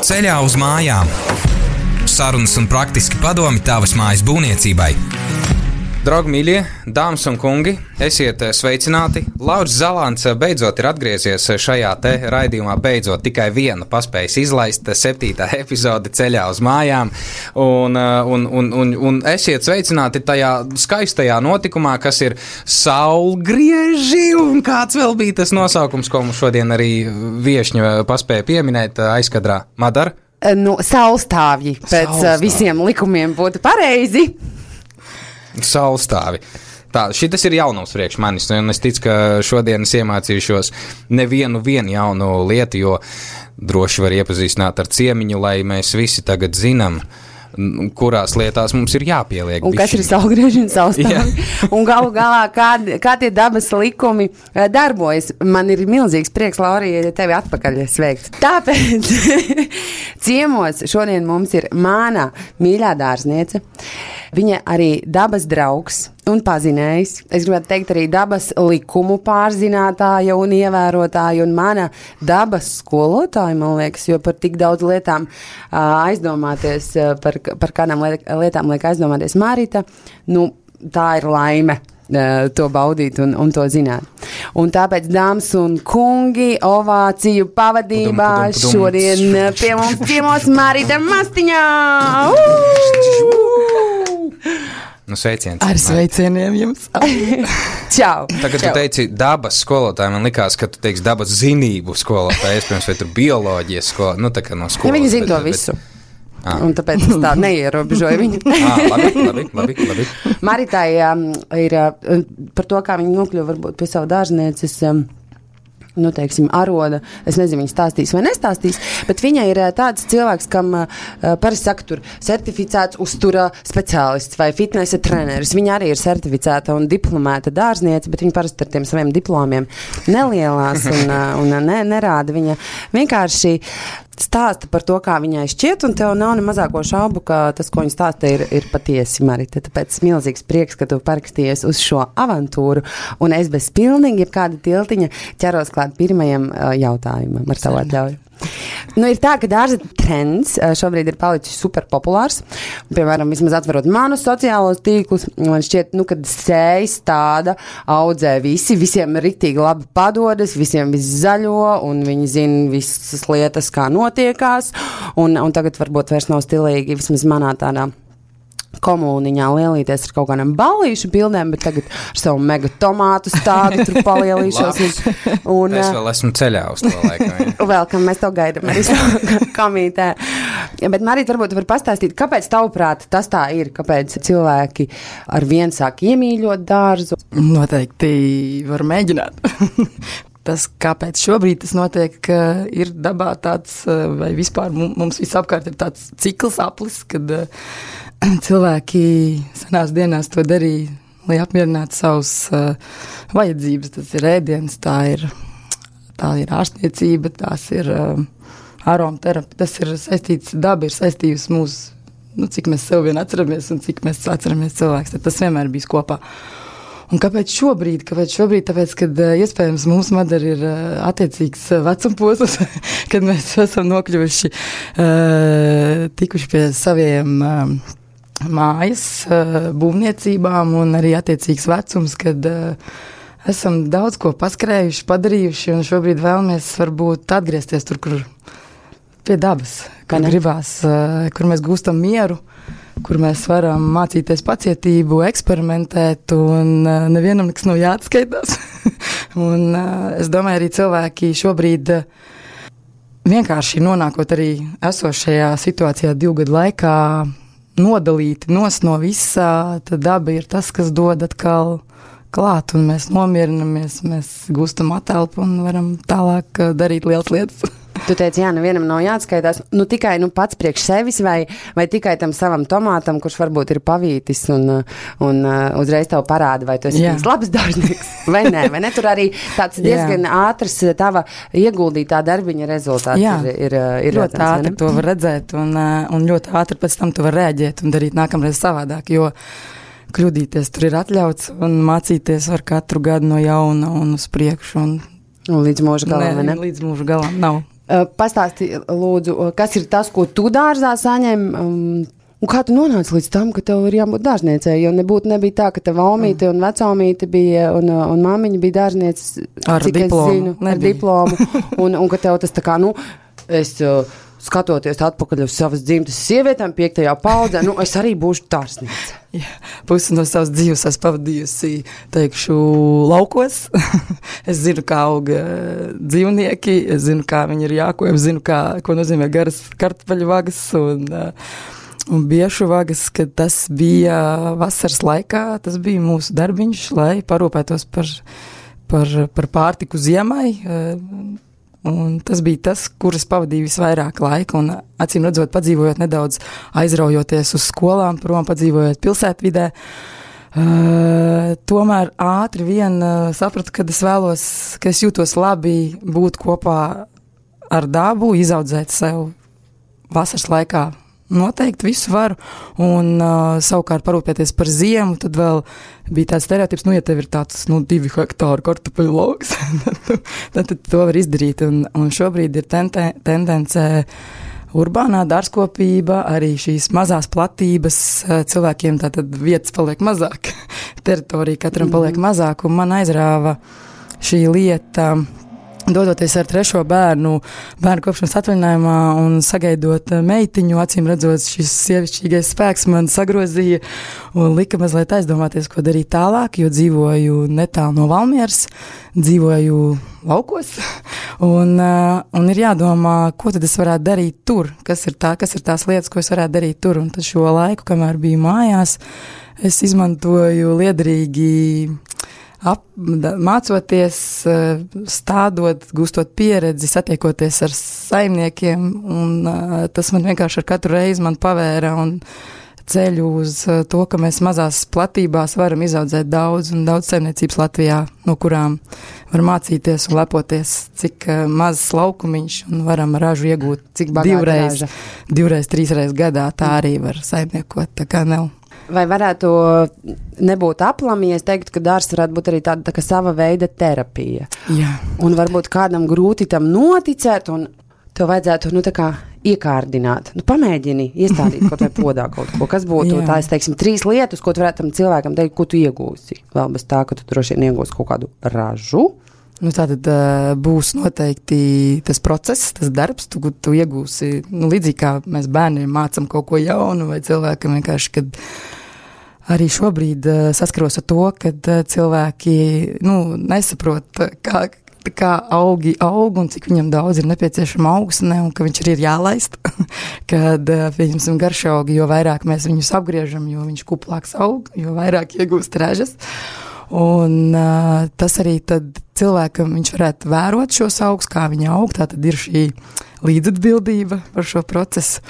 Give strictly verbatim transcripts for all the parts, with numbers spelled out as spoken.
Ceļā uz mājām. Sarunas un praktiski padomi tavas mājas būvniecībai. Draugi mīļie, dāmas un kungi, esiet sveicināti. Lauris Zalants beidzot ir atgriezies šajā te raidījumā, beidzot tikai vienu paspējis izlaist, septītā epizode Ceļā uz mājām. Un, un, un, un, un esiet sveicināti tajā skaistajā notikumā, kas ir saulgrieži, un kāds vēl bija tas nosaukums, ko mums šodien arī viešņa paspēja pieminēt aizkadrā. Madara? Nu, saulstāvji pēc Saulstāvi. Visiem likumiem būtu pareizi. Saulstāvi. Tā, šitas ir jaunums priekš manis, un es ticu, ka šodien es iemācīšos nevienu vienu jaunu lietu, jo droši var iepazīstināt ar ciemiņu, lai mēs visi tagad zinām, kurās lietās mums ir jāpieliek. Un kas ir saulgrieži un saulstāvi. Un galu galā, kā, kā tie dabas likumi darbojas. Man ir milzīgs prieks, Laurija, tevi atpakaļ sveikt. Tāpēc ciemos šodien mums ir mana mīļā dārzniece. Viņa arī dabas draugs un pazinējs. Es gribētu teikt arī dabas likumu pārzinātāja un ievērotāja un mana dabas skolotāja, man liekas, jo par tik daudz lietām aizdomāties, par, par kādām lietām liek aizdomāties Marita. Nu, tā ir laime to baudīt un, un to zināt. Un tāpēc, dāmas un kungi, ovāciju pavadībā pudum, pudum, pudum. Šodien pie mums ciemos Marita Mastiņā! Nu, sveiciens. Ar sveicieniem jums. Čau. Tagad Čau. Tu teici dabas skolotāji, man likās, ka tu teiksi dabas zinību skolotāji, iespējams, vai tur bioloģijas skolotāji, nu tā kā no skolas. Ja viņi zina to visu. Ah. Un tāpēc es tā neierobežoju viņu. ah, labi, labi, labi, labi. Maritai um, ir uh, par to, kā viņa nokļuva varbūt pie savu dārznieces, um, nu, teiksim, aroda. Es nezinu, viņa stāstīs vai nestāstīs, bet viņa ir tāds cilvēks, kam uh, parasti saka tur certificēts uztura speciālists vai fitnesa treneris. Viņa arī ir certificēta un diplomēta dārzniece, bet viņa parasti ar tiem saviem diplomiem nelielās un, uh, un ne, nerāda. Viņa vienkārši stāsta par to, kā viņai šķiet, un tev nav ne mazāko šaubu, ka tas, ko viņa stāsta, ir, ir patiesi, Marita. Tāpēc milzīgs prieks, ka tu parakstījies uz šo avantūru, un es bez pilnīgi, ja kāda tiltiņa ķeros klāt pirmajam uh, jautājumam ar tavu atļauju. Nu, ir tā, ka dārza trends šobrīd ir palicis super populārs. Piemēram, vismaz atverot manus sociālos tīklus, man šķiet, nu, kad sējas tāda audzē visi, visiem riktīgi labi padodas, visiem viss zaļo, un viņi zina visas lietas, kā notiekās, un, un tagad varbūt vairs nav stilīgi, vismaz manā tādā komuniņā lielīties ar kaut kādām ballīšu bildēm, bet tagad ar savu mega tomātu stādu tur palielīšos. un, un, es vēl esmu ceļā uz to laiku. Vēl, kam mēs to gaidam arī kamītē. Bet Marita, varbūt var pastāstīt, kāpēc tavuprāt tas tā ir, kāpēc cilvēki ar vien sāk iemīļot dārzu? Noteikti var mēģināt. Tas, kāpēc šobrīd tas notiek, ir dabā tāds, vai vispār mums visapkārt ir tāds cikls aplis, kad cilvēki senās dienās to darīja, lai apmierinātu savus uh, vajadzības. Tas ir ēdiens, tā ir, tā ir ārstniecība, tās ir uh, aromaterapija, tas ir saistīts, daba ir saistījusi mūsu, nu, cik mēs sev vien atceramies un cik mēs atceramies cilvēks, tad tas vienmēr bijis kopā. Un kāpēc šobrīd? Kāpēc šobrīd? Tāpēc, kad uh, iespējams mūsu madara ir uh, attiecīgs uh, vecumposms, kad mēs esam nokļuvuši, uh, tikuši pie saviem uh, mājas uh, būvniecībām un arī attiecīgs vecums, kad uh, esam daudz ko paskrējuši, padarījuši un šobrīd vēlamies varbūt atgriezties tur, kur pie dabas, kur gribās, uh, kur mēs gūstam mieru, kur mēs varam mācīties pacietību, eksperimentēt un uh, nevienam nekas nav jāatskaitās. un uh, es domāju, arī cilvēki šobrīd uh, vienkārši nonākot arī esošajā situācijā divu gadu laikā nodalīti nos no visā, tad daba ir tas, kas dod atkal klāt, un mēs nomierinamies, mēs gūstam atelpu un varam tālāk darīt lielas lietas. Tu teici, jā, nevienam nav jāatskaitās, nu tikai nu, pats priekš sevis vai, vai tikai tam savam tomātam, kurš varbūt ir pavītis un, un uh, uzreiz tev parāda, vai tu esi bijis labs dārznieks, vai nē, vai ne? Tur arī tāds diezgan ātrs tava ieguldītā darbiņa rezultāts jā. ir, ir, ir ļoti redzams, ātri to var redzēt un, un ļoti ātri pēc tam tu var rēģēt un darīt nākamreiz savādāk, jo kļūdīties tur ir atļauts un mācīties var katru gadu no jauna un uz priekšu. Un, un līdz mūža galam, ne, vai ne? Līdz mūža galam nav. pastāsti, lūdzu, kas ir tas, ko tu dārzā saņem, um, un kā tu nonāci līdz tam, ka tev ir jābūt dārzniecei, jo nebūtu nebija tā, ka tava omīte un vecomīte bija, un, un māmiņa bija dārznieces, ar cik diplomu, es zinu, nebija. ar diplomu, un, un ka tev tas tā kā, nu, es skatoties atpakaļ uz savas dzimtas sievietēm piektajā paudzē, nu, es arī būšu dārzniece. Jā, pusi no savas dzīves es pavadījusi, teikšu, laukos. Es zinu, kā auga dzīvnieki, es zinu, kā viņi ir jāko, es zinu, kā, ko nozīmē garas kartupeļu vagas un, un biešu vagas, kad tas bija vasaras laikā, tas bija mūsu darbiņš, lai parūpētos par, par, par pārtiku ziemai. Un tas bija tas, kuras pavadīju visvairāk laika, un acīm redzot, padzīvojot nedaudz, aizraujoties uz skolām, prom padzīvojot pilsētvidē. Uh, tomēr ātri vien uh, sapratu, kad es vēlos, ka es jūtos labi būt kopā ar dabu, izaudzēt sev vasaras laikā. Noteikti visu varu, un uh, savukārt parūpēties par ziemu, tad vēl bija tāds stereotips, nu, ja tev ir tāds, nu, divi hektāri kartupeļu lauks, tad, tad to var izdarīt, un, un šobrīd ir tente, tendence urbānā dārzkopība, arī šīs mazās platības cilvēkiem, tātad vietas paliek mazāk, teritorija katram paliek mazāk, un man aizrāva šī lieta, dodoties ar trešo bērnu, bērnu kopšanas atvaļinājumā un sagaidot meitiņu, acīm redzot, šis sievišķīgais spēks man sagrozīja un lika mazliet aizdomāties, ko darīt tālāk, jo dzīvoju netālu no Valmieras, dzīvoju laukos, un, un ir jādomā, ko tad es varētu darīt tur, kas ir, tā, kas ir tās lietas, ko es varētu darīt tur, un tad šo laiku, kamēr biju mājās, es izmantoju liederīgi Ap, mācoties, stādot, gūstot pieredzi, satiekoties ar saimniekiem, un uh, tas man vienkārši ar katru reizi man pavēra un ceļu uz to, ka mēs mazās platībās varam izaudzēt daudz un daudz saimniecības Latvijā, no kurām var mācīties un lepoties, cik uh, mazs laukumiņš un varam ražu iegūt, cik divreiz, divreiz, trīsreiz gadā tā arī var saimniekot, tā kā nav. Vai varētu nebūt aplami, ja es teiktu, ka dārzs varētu būt arī tāda tā kā sava veida terapija? Jā. Un varbūt kādam grūti tam noticēt, un tev vajadzētu, nu, tā kā iekārdināt. Nu, pamēģini iestādīt kaut vai podā kaut ko, kas būtu Jā. tā, es teiksim, trīs lietas, ko tu varētu tam cilvēkam teikt, ko tu iegūsi. Vēl bez tā, ka tu droši vien iegūsi kaut kādu ražu. Nu, tātad uh, būs noteikti tas process, tas darbs, tu, tu iegūsi, nu, līdzīgi kā mēs bērniem mācam kaut ko jaunu, vai cilvēkam vienkārši, kad arī šobrīd uh, saskaros ar to, kad uh, cilvēki, nu, nesaprot, kā, kā augi aug un cik viņam daudz ir nepieciešama augsne un ka viņš arī ir jālaist, kad, uh, pieņemsim, garšaugi, jo vairāk mēs viņus apgriežam, jo viņš kuplāks aug, jo vairāk iegūst ražas. Un uh, tas arī tad cilvēkam viņš varētu vērot šos augus, kā viņi aug, tā tad ir šī līdzatbildība par šo procesu.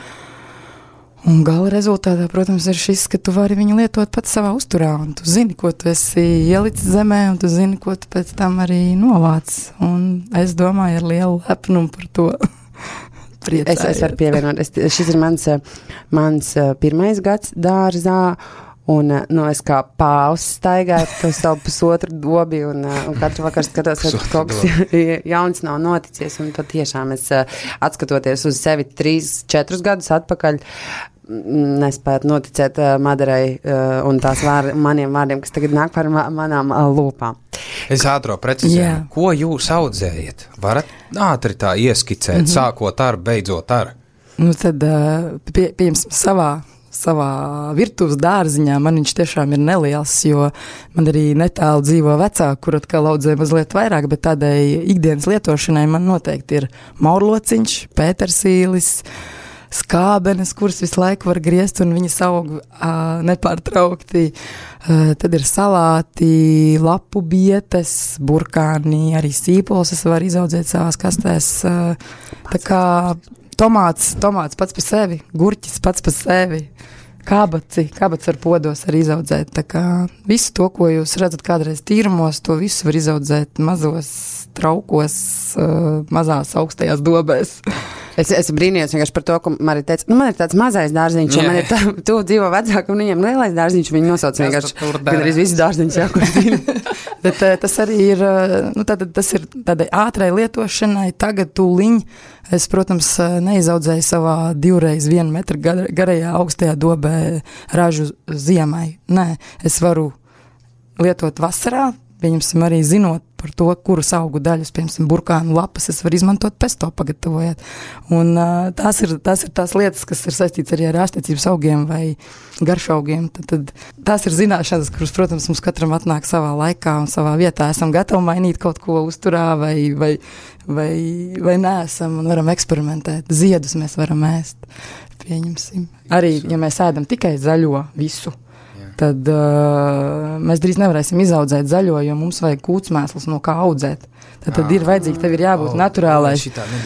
Un gala rezultātā, protams, ir šis, ka tu vari viņu lietot pats savā uzturā, un tu zini, ko tu esi ielicis zemē, un tu zini, ko tu pēc tam arī novāc. Un es domāju ar lielu lepnumu par to. Es, es varu pievienot, es, šis ir mans, mans pirmais gads dārzā, un, nu, es kā pāvs staigāju to savu pusotru dobi, un, un katru vakaru skatos, ka kaut kas jauns nav noticies, un tad tiešām es atskatoties uz sevi trīs, četrus gadus atpakaļ, nespētu noticēt uh, Madarai uh, un tās vār, maniem vārdiem, kas tagad nāk par ma manām uh, lūpām. Es ātro precizēju, yeah. Ko jūs audzējat? Varat ātri tā ieskicēt, mm -hmm. sākot ar, beidzot ar? Nu tad, uh, pie, pieņemsim, savā savā virtuves dārziņā man viņš tiešām ir neliels, jo man arī netālu dzīvo vecāki, kur atkal audzē mazliet vairāk, bet tādai ikdienas lietošanai man noteikti ir maurlociņš, pētersīlis, skābenes, kuras visu laiku var griezt un viņas aug uh, nepārtraukti. Uh, tad ir salāti, lapu bietes, burkāni, arī sīpols es varu izaudzēt savās kastēs. Uh, tā kā tomāts, tomāts pats par sevi, gurķis pats par sevi, kābaci, kābats ar podos arī izaudzēt. Tā kā visu to, ko jūs redzat kādreiz tīrumos, to visu var izaudzēt mazos traukos, uh, mazās augstajās dobēs. Es, es brīnījos vienkārši par to, ko Marija teica. Nu, man ir tāds mazais dārziņš, un man ir tā, tu dzīvo vecāka, un viņiem lielais dārziņš, viņi nosauc vienkārši, kad arī visu dārziņus jākurtina. Bet tas arī ir, nu, tātad, tas ir tādai ātrai lietošanai, tagad tūliņ. Es, protams, neizaudzēju savā divreiz vienu metru garajā augstajā dobē ražu ziemai. Nē, es varu lietot vasarā, pieņemsim arī zinot par to, kuras augu daļas, piemēram, burkānu lapas, es varu izmantot pesto pagatavojot. Un uh, tās, ir, tās ir tās lietas, kas ir saistīts arī ar ārstniecības augiem vai garšaugiem. Tad, tad tās ir zināšanas, kuras, protams, mums katram atnāk savā laikā un savā vietā. Esam gatavi mainīt kaut ko uzturā vai, vai, vai, vai neesam un varam eksperimentēt. Ziedus mēs varam ēst, pieņemsim. Arī, ja mēs ēdam tikai zaļo visu, tad uh, mēs drīz nevarēsim izaudzēt zaļo, jo mums vajag kūtsmēslus, no kā audzēt. Tad, tad ir vajadzīgi, tev ir jābūt oh, naturālai,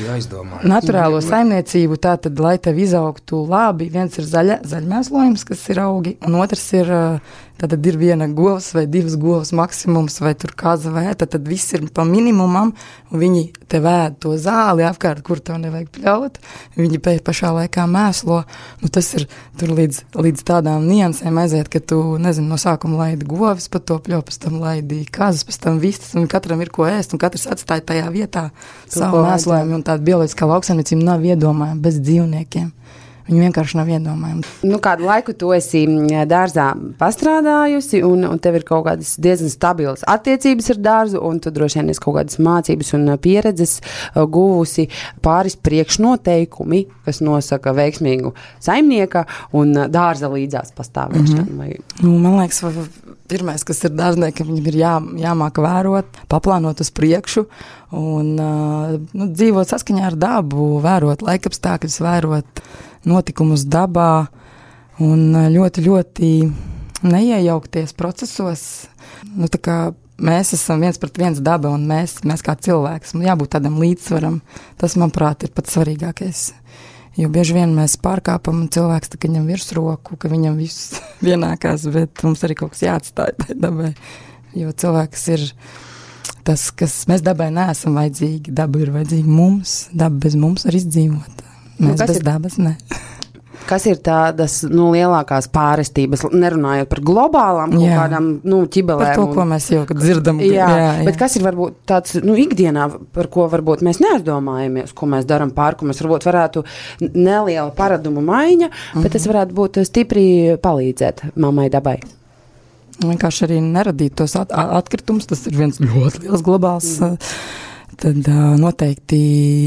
naturālo saimniecību, tā tad, lai tev izaugtu labi, viens ir zaļa, zaļmēslojums, kas ir augi, un otrs ir, tad, tad ir viena govs vai divas govs maksimums, vai tur kaza vai, tad, tad viss ir pa minimumam, un viņi tev ēd to zāli apkārt, kur tev nevajag pļaut, viņi pēc pašā laikā mēslo, nu tas ir tur līdz, līdz tādām niansēm aiziet, ka tu, nezinu, no sākuma laidi govis, pa to pļau, pēc tam laidi kazas, pēc tam vistas, un katram ir ko ēst, un katrs atstāja tajā vietā savu mēslojumu, un tāda bioloģiskā lauksaimniecība nav iedomājama bez dzīvniekiem. Viņi vienkārši nav iedomājami. Nu, kādu laiku tu esi dārzā pastrādājusi, un, un tev ir kaut kādas diezgan stabilas attiecības ar dārzu, un tu droši vien esi kaut kādas mācības un pieredzes guvusi pāris priekšnoteikumi, kas nosaka veiksmīgu saimnieka un dārza līdzās pastāvēšanu. Mm-hmm. Vai... Nu, man liekas, pirmais, kas ir dārzniekam, viņam ir jā, jāmāk vērot, paplānot uz priekšu un nu, dzīvot saskaņā ar dabu, vērot laikapstākļus, vērot notikumus dabā un ļoti, ļoti neiejaukties procesos. Nu, tā kā mēs esam viens pret viens daba un mēs, mēs kā cilvēks. Man jābūt tādam līdzsvaram. Tas, manuprāt, ir pats svarīgākais. Jo bieži vien mēs pārkāpam un cilvēks tā, ka viņam virsroku, ka viņam viss vienākās, bet mums arī kaut kas jāatstāj tai dabai. Jo cilvēks ir tas, kas mēs dabai neesam vajadzīgi. Daba ir vajadzīga mums. Daba bez mums var izdzīvot. Mēs nu, bez ir, dabas, ne. Kas ir tādas, nu, lielākās pārestības, nerunājot par globālām kaut jā. Kādām, nu, ķibelēm? Par to, un, ko mēs jau dzirdam. Jā, jā, jā, bet kas ir varbūt tāds, nu, ikdienā, par ko varbūt mēs neaizdomājamies, ko mēs daram pār, ko mēs varbūt varētu neliela paradumu maiņa, mm-hmm. bet tas varētu būt stipri palīdzēt mammai dabai. Vienkārši arī neradīt tos at- atkritumus, tas ir viens ļoti liels globāls, mm. tad noteikti...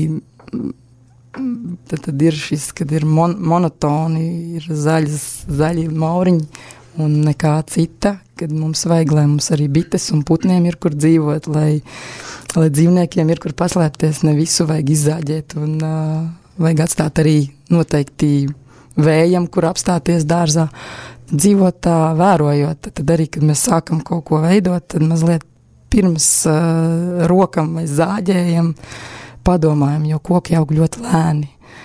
Tad, tad ir šis, kad ir mon, monotoni, ir zaļas, zaļi mauriņi un nekā cita, kad mums vajag, lai mums arī bites un putniem ir, kur dzīvot, lai, lai dzīvniekiem ir, kur paslēpties, ne visu vajag izzāģēt un uh, vajag atstāt arī noteikti vējam, kur apstāties dārzā, dzīvot tā, vērojot, tad arī, kad mēs sākam kaut ko veidot, tad mazliet pirms uh, rokam vai zāģējam, padomājam, jo koki aug ļoti lēni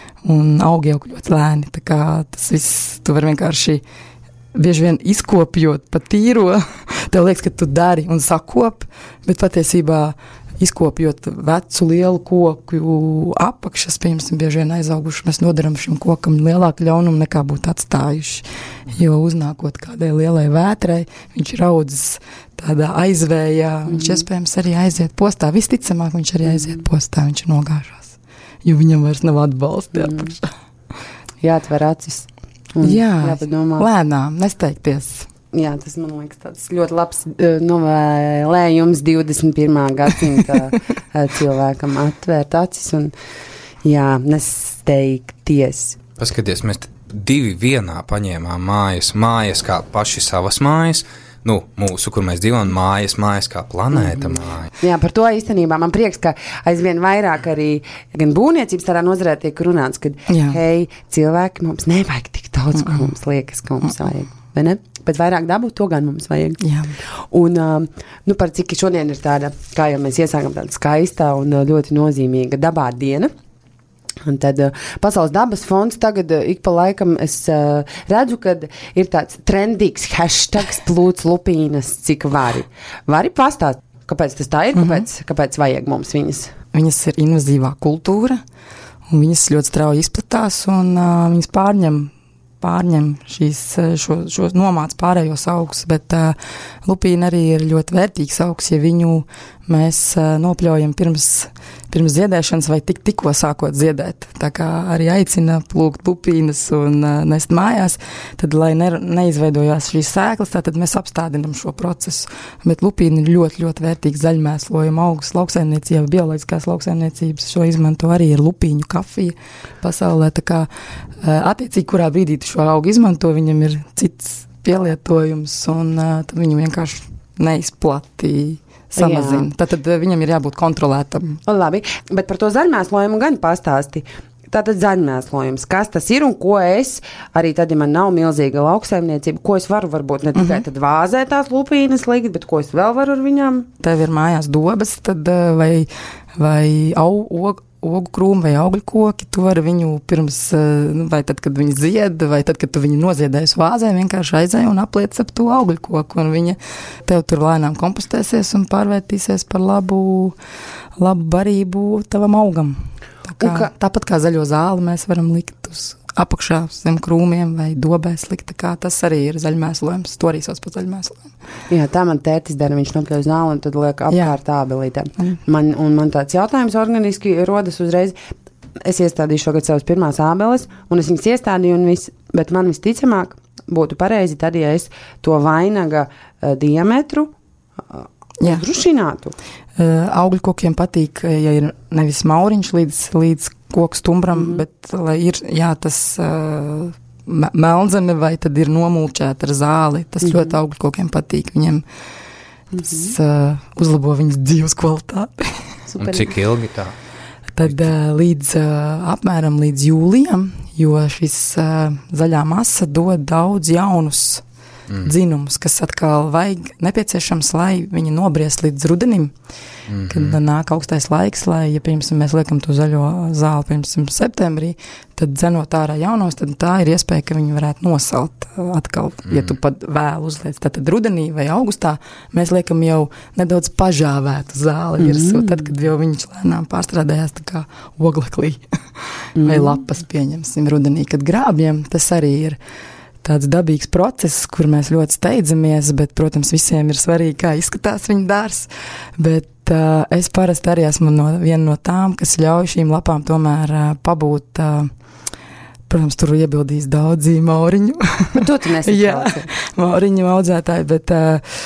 un augi aug ļoti lēni, tā kā tas viss, tu var vienkārši bieži vien izkopjot pa tīro, tev liekas, ka tu dari un sakop, bet patiesībā izkopjot vecu lielu koku apakšas, piemēram, bieži vien aizauguši, mēs nodaram šim kokam lielāku ļaunumu nekā būtu atstājuši, jo uznākot kādai lielai vētrai, viņš raudzes tādā aizvējā, mm. viņš iespējams arī aiziet postā, visticamāk viņš arī aiziet postā, viņš nogāžās, jo viņam vairs nav atbalsti mm. apakšā. Jāatver acis. Jā, lēnām, nesteigties. Jā, tas, man liekas, tāds ļoti labs uh, novēlējums divdesmit pirmā gadsimta uh, cilvēkam atvērt acis un, jā, nesteigties. Paskaties, mēs divi vienā paņēmām mājas, mājas kā paši savas mājas, nu, mūsu, kur mēs dzīvojam, mājas, mājas kā planēta māja. Jā, par to īstenībā man prieks, ka aizvien vairāk arī gan būvniecības tādā nozarē tiek runāts, kad, jā. Hei, cilvēki, mums nevajag tik daudz, ko mums liekas, ka mums vajag, vai ne? Bet vairāk dabu, to gan mums vajag. Jā. Un, nu, par cik šodien ir tāda, kā jau mēs iesākam, tāda skaistā un ļoti nozīmīga dabā diena. Un tad Pasaules dabas fonds tagad ik pa laikam es uh, redzu, kad ir tāds trendīgs hashtags plūc lupīnas, cik vari. Vari pastāst, kāpēc tas tā ir, kāpēc, mm-hmm. kāpēc vajag mums viņas? Viņas ir invazīvā kultūra, un viņas ļoti strauji izplatās, un uh, viņas pārņem, pārņem šīs, šo, šo nomāc pārējos augus, bet uh, lupīna arī ir ļoti vērtīgs augs, ja viņu mēs uh, nopļaujam pirms, pirms ziedēšanas vai tik, tikko sākot ziedēt. Tā kā arī aicina plūkt lupīnas un uh, nest mājās, tad, lai ne, neizveidojās šīs sēklas, tad mēs apstādinam šo procesu. Bet lupīna ir ļoti, ļoti vērtīgs zaļmēslojuma augs. Lauksaimniecība, bioloģiskās lauksaimniecības šo izmanto arī ir lupīņu kafija pasaulē. Tā kā uh, attiecīgi, kurā brīdī tu šo augu izmanto, viņam ir cits pielietojums un uh, tad viņu vienkārši neizplati samazina. Tātad viņam ir jābūt kontrolētam. Labi, bet par to zaļmēslojumu gan pastāsti. Tātad zaļmēslojums, kas tas ir un ko es, arī tad, ja man nav milzīga lauksaimniecība, ko es varu varbūt ne tikai Mhm. tad vāzē tās lupīnas likt, bet ko es vēl varu ar viņām? Tev ir mājās dobas, tad vai, vai au, og, ogu krūmi vai augļu koki, tu vari viņu pirms, vai tad, kad viņi zied, vai tad, kad tu viņu noziedēsi vāzē, vienkārši aizēji un apliec ap to augļu koku, un viņa tev tur lēnām kompostēsies un pārvērtīsies par labu, labu barību tavam augam. Tā kā, ka, tāpat kā zaļo zāli mēs varam likt uz apakšā zem krūmiem vai dobēs likt, tā kā tas arī ir zaļmēslojums, to arī sauc par zaļmēslojumu. Jā, tā man tētis dara, viņš nopļauj zāli un tad liek apkārt ābelītēm. Mm. Man, un man tāds jautājums organiski rodas uzreiz. Es iestādīju šogad savas pirmās ābeles, un es viņas iestādīju, un viss, bet man visticamāk būtu pareizi tad, ja es to vainaga uh, diametru uh, uzrušinātu. Uh, augļu kokiem patīk, ja ir nevis mauriņš līdz, līdz koku stumbram, mm. bet lai ir, jā, tas uh, melnzeme vai tad ir nomulčēta ar zāli. Tas mm. ļoti augļu kokiem patīk. Viņiem tas uh, uzlabo viņas dzīves kvalitāti. Un cik ilgi tā? Tad uh, līdz uh, apmēram līdz jūlijam, jo šis uh, zaļā masa dod daudz jaunus mm. dzinumus, kas atkal vajag nepieciešams, lai viņi nobriest līdz rudenim, mm-hmm. kad nāk augstais laiks, lai, ja piemēram mēs liekam to zaļo zāli piemēram septembrī, tad dzenot ārā jaunos, tad tā ir iespēja, ka viņi varētu nosalt atkal, mm. ja tu pat vēl uzliec. Tātad rudenī vai augustā mēs liekam jau nedaudz pažāvētu zāli virsū, mm. tad, kad jau viņš lēnām pārstrādājās tā kā ogleklī mm. vai lapas pieņemsim rudenī, kad grābjam, tas arī ir tāds dabīgs process, kur mēs ļoti steidzamies, bet, protams, visiem ir svarīgi, kā izskatās viņa dārs, bet uh, es parasti arī esmu no, viena no tām, kas ļauj šīm lapām tomēr uh, pabūt, uh, protams, tur iebildīs daudzi mauriņu. Bet to tu nesaki. Jā, mauriņu audzētāji, bet uh,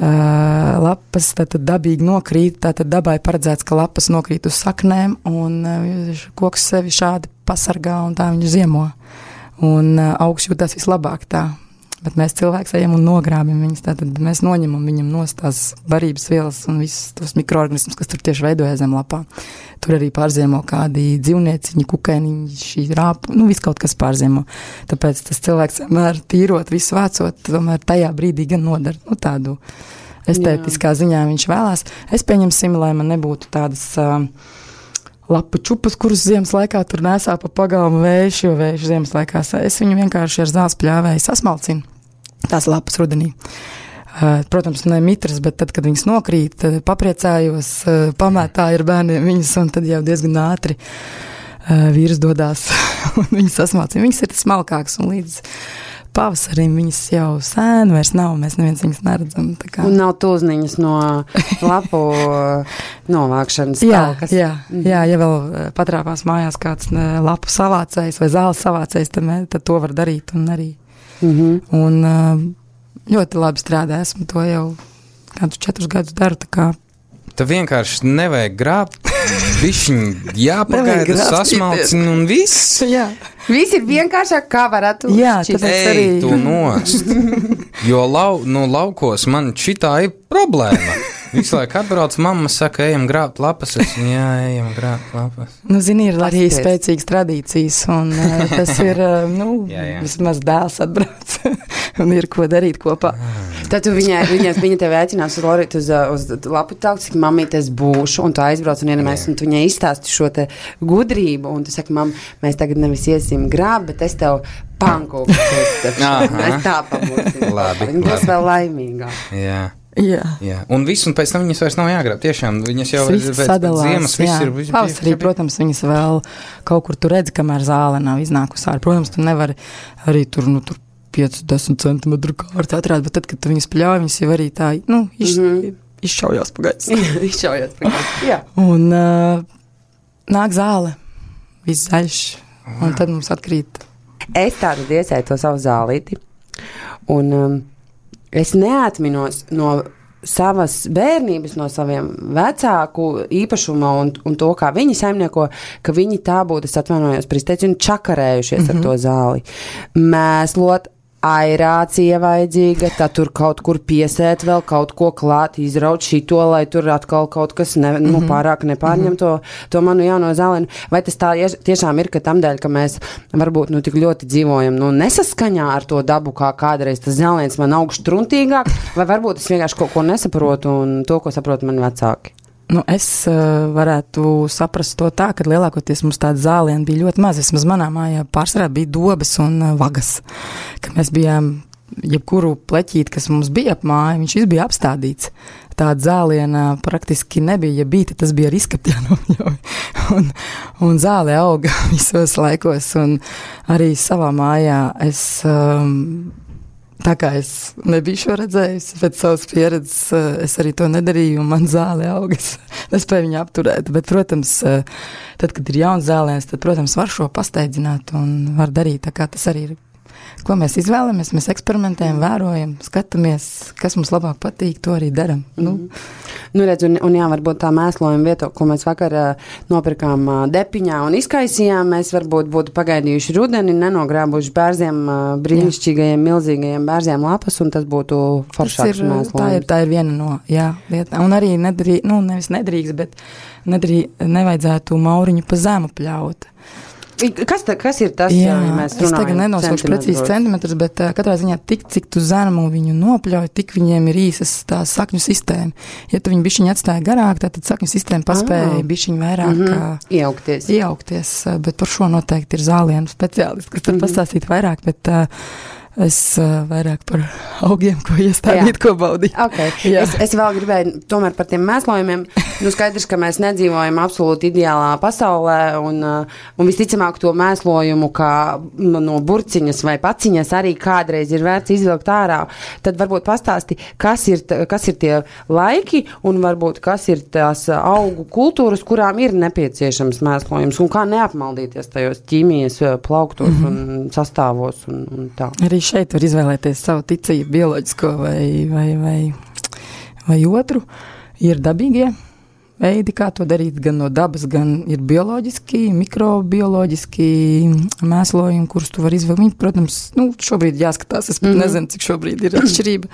uh, lapas tātad dabīgi nokrīt, tātad dabai paredzēts, ka lapas nokrīt uz saknēm, un uh, koks sevi šādi pasargā, un tā viņu ziemo. Un uh, augs jūtās vislabāk tā, bet mēs cilvēks ejam un nogrābim viņus, tātad mēs noņemam viņam nost tās barības vielas un visus tos mikroorganismus, kas tur tieši veidojas zem lapā. Tur arī pārziemo kādi dzīvnieciņi, kukēniņi, šī rāpa, nu viss kaut kas pārziemo. Tāpēc tas cilvēks vienmēr tīrot, visu vācot, tomēr tajā brīdī gan nodara, nu tādu estētiskā Jā. ziņā viņš vēlās. Es pieņemsim, lai man nebūtu tādas uh, lapu čupas, kurus ziemas laikā tur nesā pa pagalmu vējš, jo vējš ziemas laikā es viņu vienkārši ar zāles pļāvēju sasmalcinu, tās lapas rudenī. Uh, protams, ne mitras, bet tad, kad viņas nokrīt, tad papriecājos, uh, pamētāju ar bērniem viņas, un tad jau diezgan ātri uh, vīrs dodās, un viņas sasmalcina. Viņas ir smalkākas, un līdz pavasarim viņas jau sēni vairs nav, mēs neviens viņas neredzam. Tā kā. Un nav tūzniņas no lapu novākšanas jā, talkas. Jā, jā, ja vēl patrāpās mājās kāds lapu savācējs vai zāles savācējs, tad, mē, tad to var darīt un arī. Mm-hmm. Un ļoti labi strādā, esmu to jau kādus četrus gadus daru, tā kā. Tev vienkārši nevajag grābt, bišķiņ jāpagaida, sasmalcina un viss. Jā. Viss ir vienkāršāk, kā varētu Jā, šķist. tāpēc Ej, arī. tu nost. Jo lau, no laukos man šitā ir problēma. Visu laiku atbrauc, mamma saka, ejam grābt lapas. Es, jā, ejam grābt lapas. Nu, zini, ir arī Pasties. spēcīgas tradīcijas, un uh, tas ir, uh, nu, Jā, jā. vismaz dēls atbrauc, un ir ko darīt kopā. Tad tu viņai, viņai, viņa tevi aicinās uz, Lorit, uz, uz lapu talku, saka, mamīt, es būšu, un tu aizbrauc un ienemēs, un tu viņai izstāsti šo te gudrību, un tu saki, mam, mēs tagad nevis iesim grābt, bet es tev pankūku. Mēs tā pabūsim. Labi, Viņa būs labi. vēl laimīgā. Jā. Jā. Jā. Un viss, un pēc tam viņas vairs nav jāgrab. Tiešām viņas jau viss pēc, sadalās, pēc ziemas, viss ir. Viss, pavasarī, protams, viņas vēl kaut kur tur redz, kamēr zāle nav iznākusi ārā. Protams, tu nevari arī tur, nu, tur pieci desmit centimetru kārtu atrāt, bet tad, kad tu viņas pļauj, viņas jau arī tā, nu, iš, mm-hmm. izšaujās pa gaisu. izšaujās pa gaisu, jā. Un uh, nāk zāle, viss zaļš, un tad mums atkrīt. Es tādu iesēju to savu zālīti, un um, es neatminos no savas bērnības, no saviem vecāku īpašuma un, un to, kā viņi saimnieko, ka viņi tā būtu, es atvainojos, par izteicienu, čakarējušies mm-hmm. ar to zāli. Mēslot, aerācija vajadzīga, tad tur kaut kur piesēt vēl kaut ko klāt, izraut šito, lai tur atkal kaut kas ne, nu, mm-hmm. pārāk nepārņem to, to manu jauno zālinu. Vai tas tā tiešām ir, ka tamdēļ, ka mēs varbūt nu, tik ļoti dzīvojam nu, nesaskaņā ar to dabu, kā kādreiz tas zāliens man augš truntīgāk, vai varbūt es vienkārši kaut ko nesaprotu un to, ko saprotu mani vecāki? Nu, es uh, varētu saprast to tā, ka lielākoties mums tāda zāliena bija ļoti maz. Vismaz manā mājā pārsvarā bija dobas un uh, vagas. Ka mēs bijām, jebkuru pleķīti, kas mums bija ap māju, viņš viss bija apstādīts. Tāda zāliena praktiski nebija, ja bija, tas bija ar izskatu jānopļauj. Un, un zāle auga visos laikos, un arī savā mājā es... Um, Tā kā es nebiju šo redzējusi, pēc savas pieredzes es arī to nedarīju, un man zāle augas. Nespēju viņu apturēt, bet, protams, tad, kad ir jauns zālēns, tad, protams, var šo pasteidzināt un var darīt, tā kā tas arī ir. Ko mēs izvēlamies, mēs eksperimentējam, vērojam, skatāmies, kas mums labāk patīk, to arī daram. Nu, nu redz, un, un jā, varbūt tā mēslojuma vieta, ko mēs vakar uh, nopirkām uh, depiņā un izkaisījām, mēs varbūt būtu pagaidījuši rudeni, nenogrābuši bērziem, uh, brīnišķīgajiem, milzīgajiem bērziem lapas, un tas būtu foršāks mēslojums. Tā ir, tā ir viena no, jā, lieta. Un arī nedrī, nu, nevis nedrīkst, bet nedrī, nevajadzētu mauriņu pa zemu pļaut. Kas, ta, kas ir tas, jā, ja mēs runājam? Es tagad nenosaukšu precīzi centimetrus, bet uh, katrā ziņā tik, cik tu zemu viņu nopļauj, tik viņiem ir īsas tā sakņu sistēma. Ja tu viņu bišķiņu atstāja garāk, tad sakņu sistēma paspēja ah. bišķiņu vairāk mm-hmm. iejaukties. iejaukties, bet par šo noteikti ir zālienu speciālisti, kas tad mm-hmm. pastāstīt vairāk, bet uh, es uh, vairāk par augiem, ko iestādīt, jā. Ko baudīt. Okay. Es, es vēl gribēju tomēr par tiem mēslojumiem. Nu, skaidrs, ka mēs nedzīvojam absolūti ideālā pasaulē, un, uh, un visticamāk to mēslojumu, kā no burciņas vai paciņas arī kādreiz ir vērts izvilkt ārā. Tad varbūt pastāsti, kas ir, t- kas ir tie laiki, un varbūt kas ir tās augu kultūras, kurām ir nepieciešams mēslojums, un kā neapmaldīties tajos ķīmijas plauktos mm-hmm. un sastāvos un, un tā. Arī šeit var izvēlēties savu ticību, bioloģisko vai, vai, vai, vai otru. Ir dabīgie veidi, kā to darīt, gan no dabas, gan ir bioloģiski, mikrobioloģiski mēslojumi, kurus tu var izvēlēt. Viņi, protams, nu, šobrīd jāskatās, es pat mm-hmm. nezinu, cik šobrīd ir atšķirība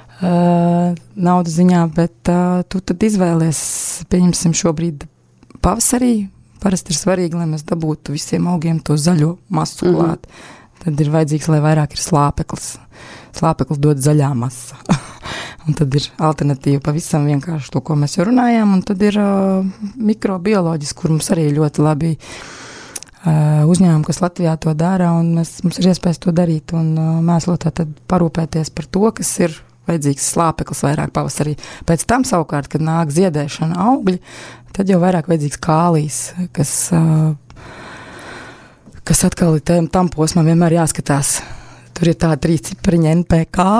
uh, naudas ziņā, bet uh, tu tad izvēlies, pieņemsim šobrīd pavasarī, parasti ir svarīgi, lai mēs dabūtu visiem augiem to zaļo masu mm-hmm. klāt. Tad ir vajadzīgs, lai vairāk ir slāpeklis. Slāpeklis dod zaļā masa. Un tad ir alternatīva pavisam vienkārši to, ko mēs jau runājām. Un tad ir uh, mikrobioloģiski, kur mums arī ļoti labi uh, uzņēmumi, kas Latvijā to dara, un mēs, mums ir iespējas to darīt. Un uh, mēslotā tad parūpēties par to, kas ir vajadzīgs slāpeklis vairāk pavasarī. Pēc tam savukārt, kad nāk ziedēšana augļi, tad jau vairāk vajadzīgs kālijs, kas... Uh, kas atkal ir tam, tam posmam vienmēr jāskatās. Tur ir tā trīs cipariņa N P K.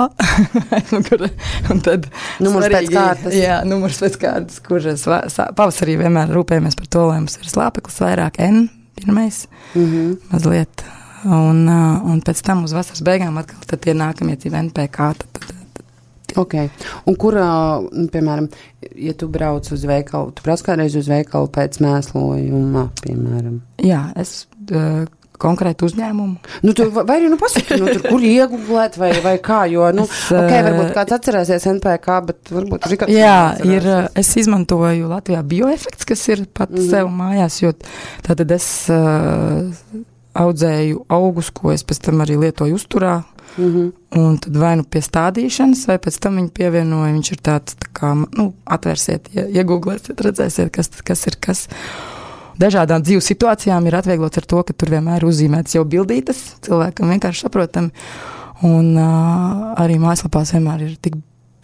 Un tad numurs svarīgi, pēc kārtas. Jā, numurs pēc kārtas, kur pavasarī vienmēr rūpējamies par to, lai mums ir slāpeklis vairāk N pirmais, mm-hmm. mazliet. Un, un pēc tam uz vasaras beigām atkal tad tie nākamie civi N P K. Tad, tad, Ok. Un kur, piemēram, ja tu brauc uz veikalu, tu brauc kādreiz uz veikalu pēc mēslojuma, piemēram? Jā, es uh, konkrētu uzņēmumu. Nu, tu, vai arī, nu, pasaki, nu, tur, kur iegūglēt vai, vai kā, jo, nu, es, ok, varbūt kāds atcerēsies N P K, bet varbūt arī kāds jā, ir, es izmantoju Latvijā bioefekts, kas ir pat mm. sev mājās, jo tātad es uh, audzēju augus, ko es pēc tam arī lietoju uzturā, mm-hmm. un tad vai nu pie stādīšanas, vai pēc tam viņu pievienoju, viņš ir tāds, tā kā, nu, atvērsiet, iegūglēsiet, redzēsiet, kas, kas ir kas. Dažādām dzīves situācijām ir atvieglots ar to, ka tur vienmēr uzzīmētas jau bildītas, cilvēkam vienkārši saprotami, un uh, arī mājaslapās vienmēr ir tik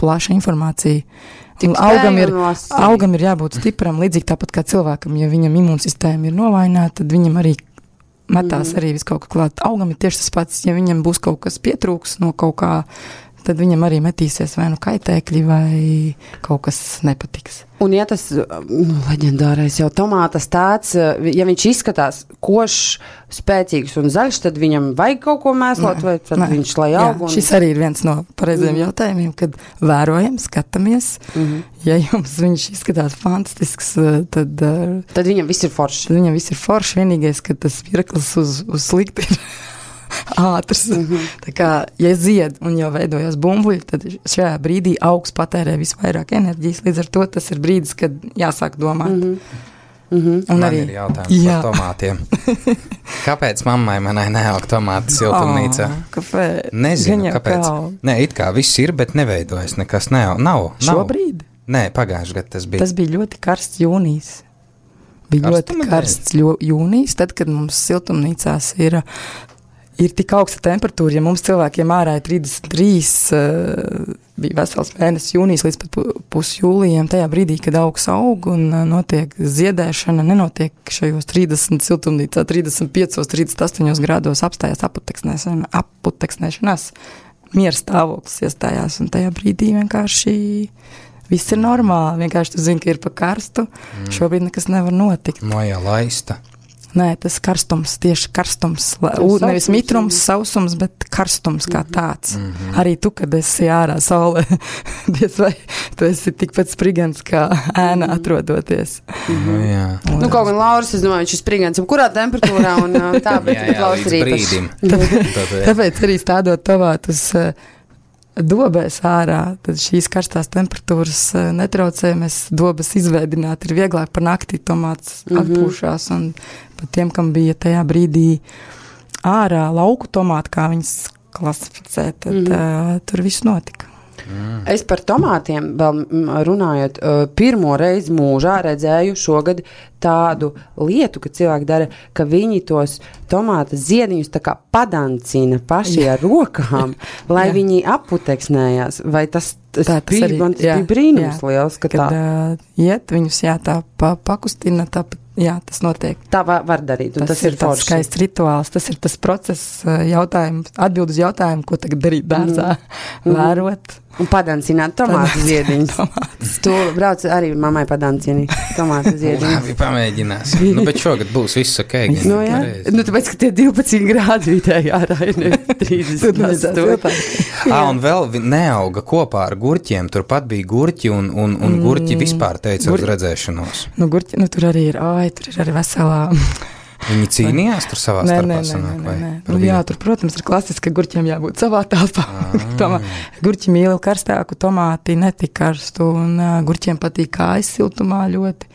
plaša informācija. Tik Augam ir, spējumos. augam ir jābūt stipram, līdzīgi tāpat kā cilvēkam. Ja viņam imūnsistēma ir novājināta, tad viņam arī metās mm. arī viss kaut kā klāt. Augam ir tieši tas pats, ja viņam būs kaut kas pietrūks no kaut kā, tad viņam arī metīsies vai nu kaitēkļi vai kaut kas nepatiks. Un ja tas, nu, leģendārais jau tomātas tāds, ja viņš izskatās košs, spēcīgs un zaļš, tad viņam vajag kaut ko mēslot, vai tad nē. Viņš lai aug? Un... Šis arī ir viens no pareizajiem mm. jautājumiem, kad vērojam, skatāmies. Mm-hmm. Ja jums viņš izskatās fantastisks, tad... Tad viņam viss ir forši. Tad viņam viss ir forši, vienīgais, ka tas viraklis uz, uz slikti ir ātrs. Mm-hmm. Tā kā, ja zied un jau veidojas bumbuļi, tad šajā brīdī augs patērē visvairāk enerģijas, līdz ar to tas ir brīdis, kad jāsāk domāt. Mm-hmm. Mm-hmm. Un Man arī ir jautājums jā. Par tomātiem. Kāpēc mammai manai neaug tomāti siltumnīcā? Oh, kāpēc? Nezinu, kāpēc. Nē, it kā viss ir, bet neveidojas, nekas neaug. Nav, nav. Šobrīd? Nē, pagājuši gadu tas bija. Tas bija ļoti karsts jūnijas. Bija Karstuma ļoti karsts ļo, jūnijas, tad, kad mums siltumnīcās ir... Ir tik augsta temperatūra, ja mums cilvēkiem ārā ir trīsdesmit trīs, uh, bija vesels mēnesis jūnijas līdz pat pus jūlijam, tajā brīdī, kad augs aug un uh, notiek ziedēšana, nenotiek šajos trīsdesmit siltumnīcā, trīsdesmit piecos, trīsdesmit astoņos grādos apstājās aputeksnēšana, aputeksnēšanās, miera stāvoklis iestājās, un tajā brīdī vienkārši viss ir normāli, vienkārši tu zini, ka ir pa karstu, mm. šobrīd nekas nevar notikt. Moja laista. Nē, tas karstums, tieši karstums, U, nevis mitrums, sausums, bet karstums kā tāds. Mm-hmm. Arī tu, kad esi ārā saulē, diez vai tu esi tikpat sprigans kā ēna atrodoties. Mm-hmm. Nu, jā. Un, nu, kaut gan Lauris, es domāju, viņš ir sprigans, kurā temperatūrā un tā, bet, jā, bet Lauris ir īpaši. Tāpēc, tāpēc arī stādot tomātus dobēs ārā, tad šīs karstās temperatūras netraucē, mēs dobas izveidināt, ir vieglāk par naktī tomāts mm-hmm. atpūšās, un pat tiem, kam bija tajā brīdī ārā lauku tomāti, kā viņas klasificē, tad mm-hmm. uh, tur viss notika. Mm. Es par tomātiem vēl runājot, pirmo reizi mūžā redzēju šogad tādu lietu, ka cilvēki dara, ka viņi tos tomāta ziediņus tā kā padancina paši ar rokām, lai jā. Viņi aputeksnējās. Vai tas, tas tā, bija, arī, man tas jā, bija brīnums jā. Liels, ka Kad, tā. Uh, iet viņus, jā, tā pa, pakustina, tā jā, tas notiek. Tā var, var darīt, un tas, tas ir tāds skaists rituāls, tas ir tas process, jautājums, atbild uz jautājumu, ko tagad darīt dārzā, mm. vērot. Un padancināt tomātu ziediņus. Tu brauc arī mammai padancini tomātu ziediņus. Labi, pamēģinās. Nu, bet šogad būs viss ok. Nu, jā. Nu, tāpēc, ka tie divpadsmit grādi vidēji ārā ir trīsdesmit astoņi. Ā, un vēl neauga kopā ar gurķiem. Turpat bija gurķi un, un, un gurķi vispār teica Gur... uz redzēšanos. Nu, gurķi, nu, tur arī ir, ai, tur ir arī veselā... Viņi cīnījās tur savā nē, starpā nē, sanāk, nē, nē, vai? Nu, jā, tur, protams, ir klasiski, ka gurķiem jābūt savā telpā. Tomā, gurķi mīl karstāku, tomāti netik karstu, un uh, gurķiem patīk kājas siltumā ļoti.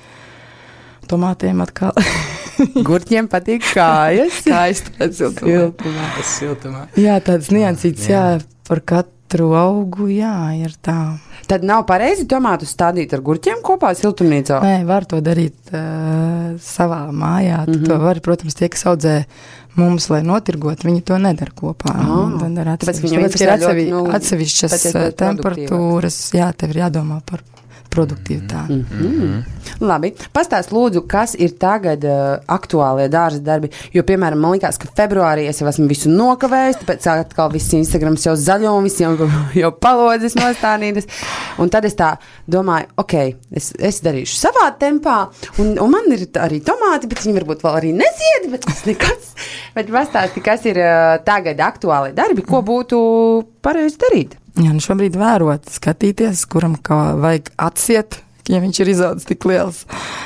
Tomātiem atkal. Gurķiem patīk kājas? Kājas pēc siltumā. siltumā. siltumā. Jā, tādas niansītas, jā. jā, par katru augu, jā, ir tā. Tad nav pareizi tomātus stādīt ar gurķiem kopā siltumnīcā? Nē, var to darīt uh, savā mājā. Mm-hmm. To var, protams, tie, kas audzē mums, lai notirgot, viņi to nedara kopā. Oh, tāpēc viņam ir atsevi, nu, atsevišķas temperatūras, jā, tev ir jādomā par produktivitāti. Mm-hmm. Labi, pastāst lūdzu, kas ir tagad uh, aktuālie dārza darbi, jo, piemēram, man likās, ka februārī es jau esmu visu nokavējis, tāpēc atkal viss Instagrams jau zaļo un visiem jau palodzes nostādītas, un tad es tā domāju, ok, es, es darīšu savā tempā, un, un man ir arī tomāti, bet viņi varbūt vēl arī neziedi, bet tas nekas, bet pastāsti, kas ir uh, tagad aktuālie darbi, ko būtu pareizi darīt? Jā, nu šobrīd vērot, skatīties, kuram kā vajag atsiet, ja viņš ir izaudzis tik liels,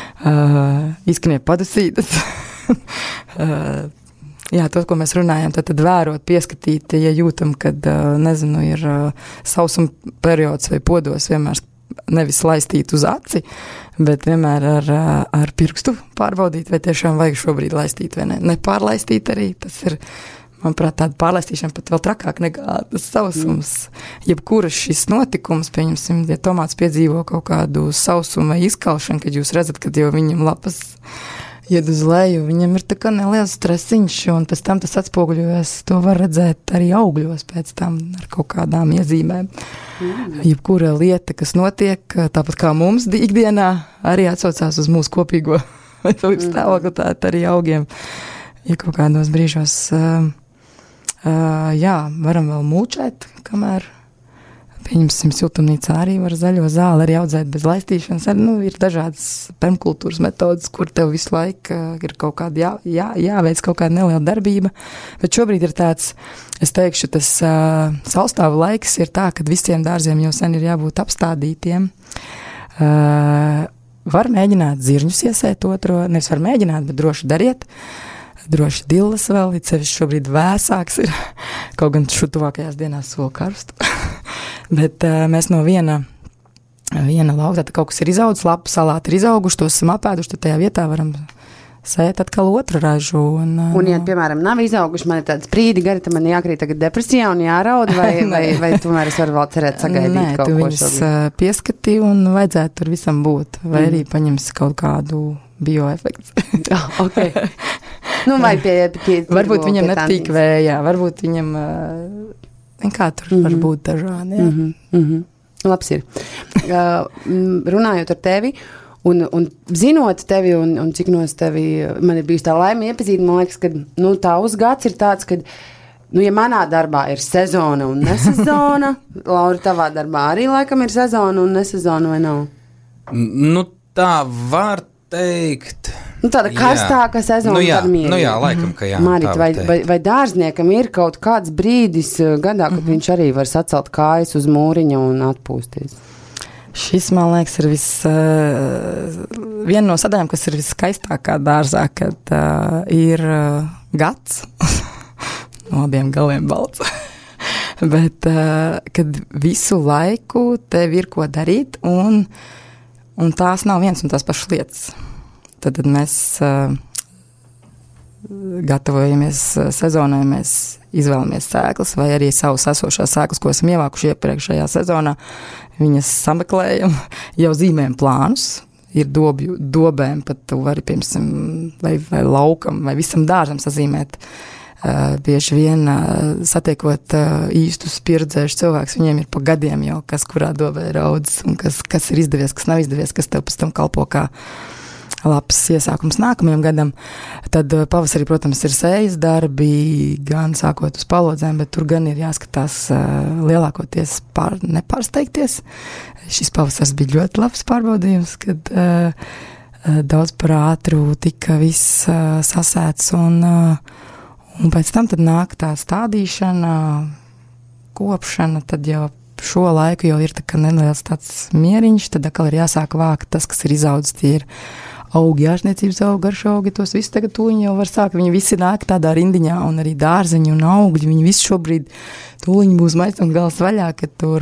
uh, izkniep padusītas. uh, jā, to, ko mēs runājam, tad, tad vērot, pieskatīt, ja jūtam, kad, uh, nezinu, ir uh, sausuma periods vai podos, vienmēr nevis laistīt uz aci, bet vienmēr ar, uh, ar pirkstu pārbaudīt, vai tiešām vajag šobrīd laistīt vai ne. Nepārlaistīt arī, tas ir... Manuprāt, tāda pārlaistīšana pat vēl trakāk nekā tas sausums. Mm. Jebkuras šis notikums, pieņemsim, ja tomāts piedzīvo kaut kādu sausumu vai izkalšanu, kad jūs redzat, kad jau viņam lapas iet uz leju, viņam ir tā kā neliels stresiņš, un pēc tam tas atspoguļojas, to var redzēt arī augļos pēc tam ar kaut kādām iezīmēm. Mm. Jebkura lieta, kas notiek, tāpat kā mums ikdienā, arī atsaucās uz mūsu kopīgo veselības stāvokli, tā arī augiem. Ja kaut kādos brīžos, uh, uh, jā, varam vēl mūčēt, kamēr pieņemsim siltumnīcā arī var zaļo zāli arī audzēt bez laistīšanas. Ar, nu, ir dažādas permakultūras metodas, kur tev visu laiku uh, ir kaut kāda jā, jā, jāveic kaut kāda neliela darbība, bet šobrīd ir tāds, es teikšu, tas uh, saulstāvu laiks ir tā, kad visiem dārziem jau sen ir jābūt apstādītiem. Uh, var mēģināt zirņus iesēt otro, nevis var mēģināt, bet droši dariet. Droši dillas vēl, it sevišķi šobrīd vēsāks ir, kaut gan šo tuvākajās dienās vēl karstu. Bet uh, mēs no viena, viena lauka, tad kaut kas ir izaudzis, lapu salāti ir izauguši, tos esam apēduši, tad tajā vietā varam sēt atkal otru ražu. Un, uh, un ja, piemēram, nav izauguši, man ir tāds sprīdi gari, tad man jākrīt tagad depresijā un jāraud, vai, vai, vai tomēr es varu vēl cerēt sagaidīt Nē, kaut ko šobrīd? Nē, tu viņus pieskati un vajadzētu tur visam būt, vai mm. arī paņems kaut kādu bioefekts. oh, ok. Nu, vai pie, pie, varbūt viņam nepatīk vējā, varbūt viņam, kā tur mm -hmm. var būt dažādi, jā. Mm -hmm. Labs ir. Uh, runājot ar tevi, un, un zinot tevi, un, un cik no tevi, man ir bijusi tā laime iepazīt, man liekas, ka, nu, tā uzgads ir tāds, ka, nu, ja manā darbā ir sezona un nesezona, Laura, tavā darbā arī laikam ir sezona un nesezona, vai nav? Nu, tā var teikt. Nu, tāda karstāka sezona, nu, jā, tad mierīgi. Nu jā, laikam, ka jā. Marita, vai, vai, vai dārzniekam ir kaut kāds brīdis gadā, kad mm -hmm. viņš arī var sacelt kājas uz mūriņa un atpūsties? Šis, man liekas, ir vis, uh, viena no sadaļām, kas ir viskaistākā dārzā, kad uh, ir uh, gads, no abiem galiem balts, bet uh, kad visu laiku tev ir ko darīt, un, un tās nav viens un tās pašas lietas. Tad, tad mēs uh, gatavojamies uh, sezonai, mēs izvēlamies sēklas vai arī savus esošās sēklas, ko esam ievākuši iepriekšējā sezonā. Viņas sameklējam, jau zīmējam plānus, ir dobju, dobēm, pat tu vari, piemēram, vai, vai laukam, vai visam dārzam sazīmēt. Uh, bieži vien uh, satiekot uh, īstus pieredzējušus cilvēkus, viņiem ir pa gadiem jau, kas kurā dobē ir audzis un kas, kas ir izdevies, kas nav izdevies, kas tev pēc tam kalpo kā labs iesākums nākamajam gadam. Tad pavasarī, protams, ir sējas darbi, gan sākot uz palodzēm, bet tur gan ir jāskatās uh, lielākoties pār, nepārsteigties. Šis pavasars bija ļoti labs pārbaudījums, kad uh, uh, daudz par ātru tika viss uh, sasēts un, uh, un pēc tam tad nāk tā stādīšana, kopšana, tad jau šo laiku jau ir tā kā neliels tāds mieriņš, tad atkal ir jāsāk vākt tas, kas ir izaudzis, tie ir augi, ārsniecības augi, garšaugi, tos visus tagad tūņi jau var sākt. Viņi visi nāk tādā rindiņā, un arī dārzeņi un augļi, viņi visi šobrīd tūņi būs maist un gals vaļā, ka tur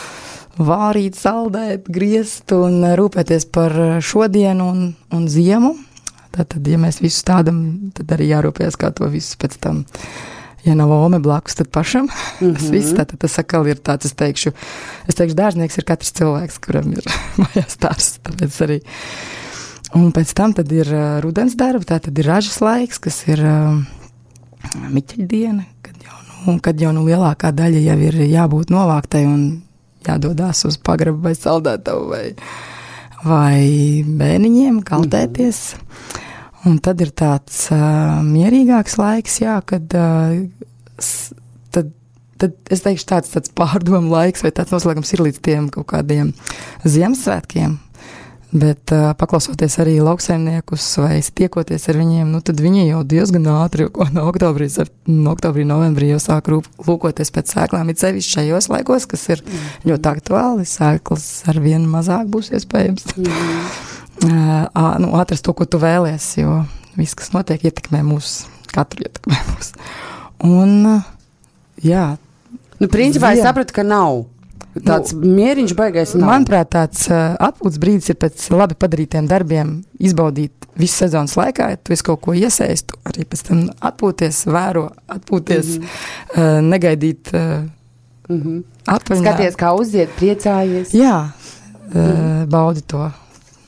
vārīt, saldēt, griezt un rūpēties par šodienu un, un ziemu. Tātad, ja mēs visu stādam, tad arī jārūpējas, kā to visu pēc tam, ja nav ome blakus, tad pašam. Mm -hmm. Tas viss, tātad tas atkal ir tāds, es teikšu, es teikšu, dārznieks ir katrs cilvēks, kuram ir mājās dārzs, tāpēc arī. Un pēc tam tad ir uh, rudens darba, tā tad ir ražas laiks, kas ir uh, miķeļdiena, kad jau, nu, kad jau nu lielākā daļa jau ir jābūt novāktai un jādodās uz pagrabu vai saldētavu vai, vai bēniņiem, kaldēties. Un tad ir tāds uh, mierīgāks laiks, jā, kad uh, s, tad, tad es teikšu tāds, tāds pārdomu laiks vai tāds noslēgums ir līdz tiem kaut kādiem Ziemassvētkiem. Bet uh, paklausoties arī lauksaimniekus vai tiekoties ar viņiem, nu tad viņi jau diezgan ātri, jau no oktobrī, no oktobrī, novembrī jau sāk rūp, lūkoties pēc sēklām, it sevišķi šajos laikos, kas ir mm. ļoti aktuāli, sēklas ar vien mazāk būs iespējams. Mm. uh, nu, atrast to, ko tu vēlies, jo viss, kas notiek, ietekmē mūs, katru ietekmē mūs. Un, uh, jā. Nu, principā es sapratu, ka nav. Tāds nu, mieriņš baigais nav. Manuprāt, tāds uh, atpūtas brīdis ir pēc labi padarītiem darbiem izbaudīt visu sezonas laikā, ja tu esi kaut ko iesējis, tu arī pēc tam atpūties, vēro, atpūties, mm -hmm. uh, negaidīt uh, mm -hmm. atvaļināt. Skaties, kā uziet, priecājies. Jā, uh, mm -hmm. baudi to.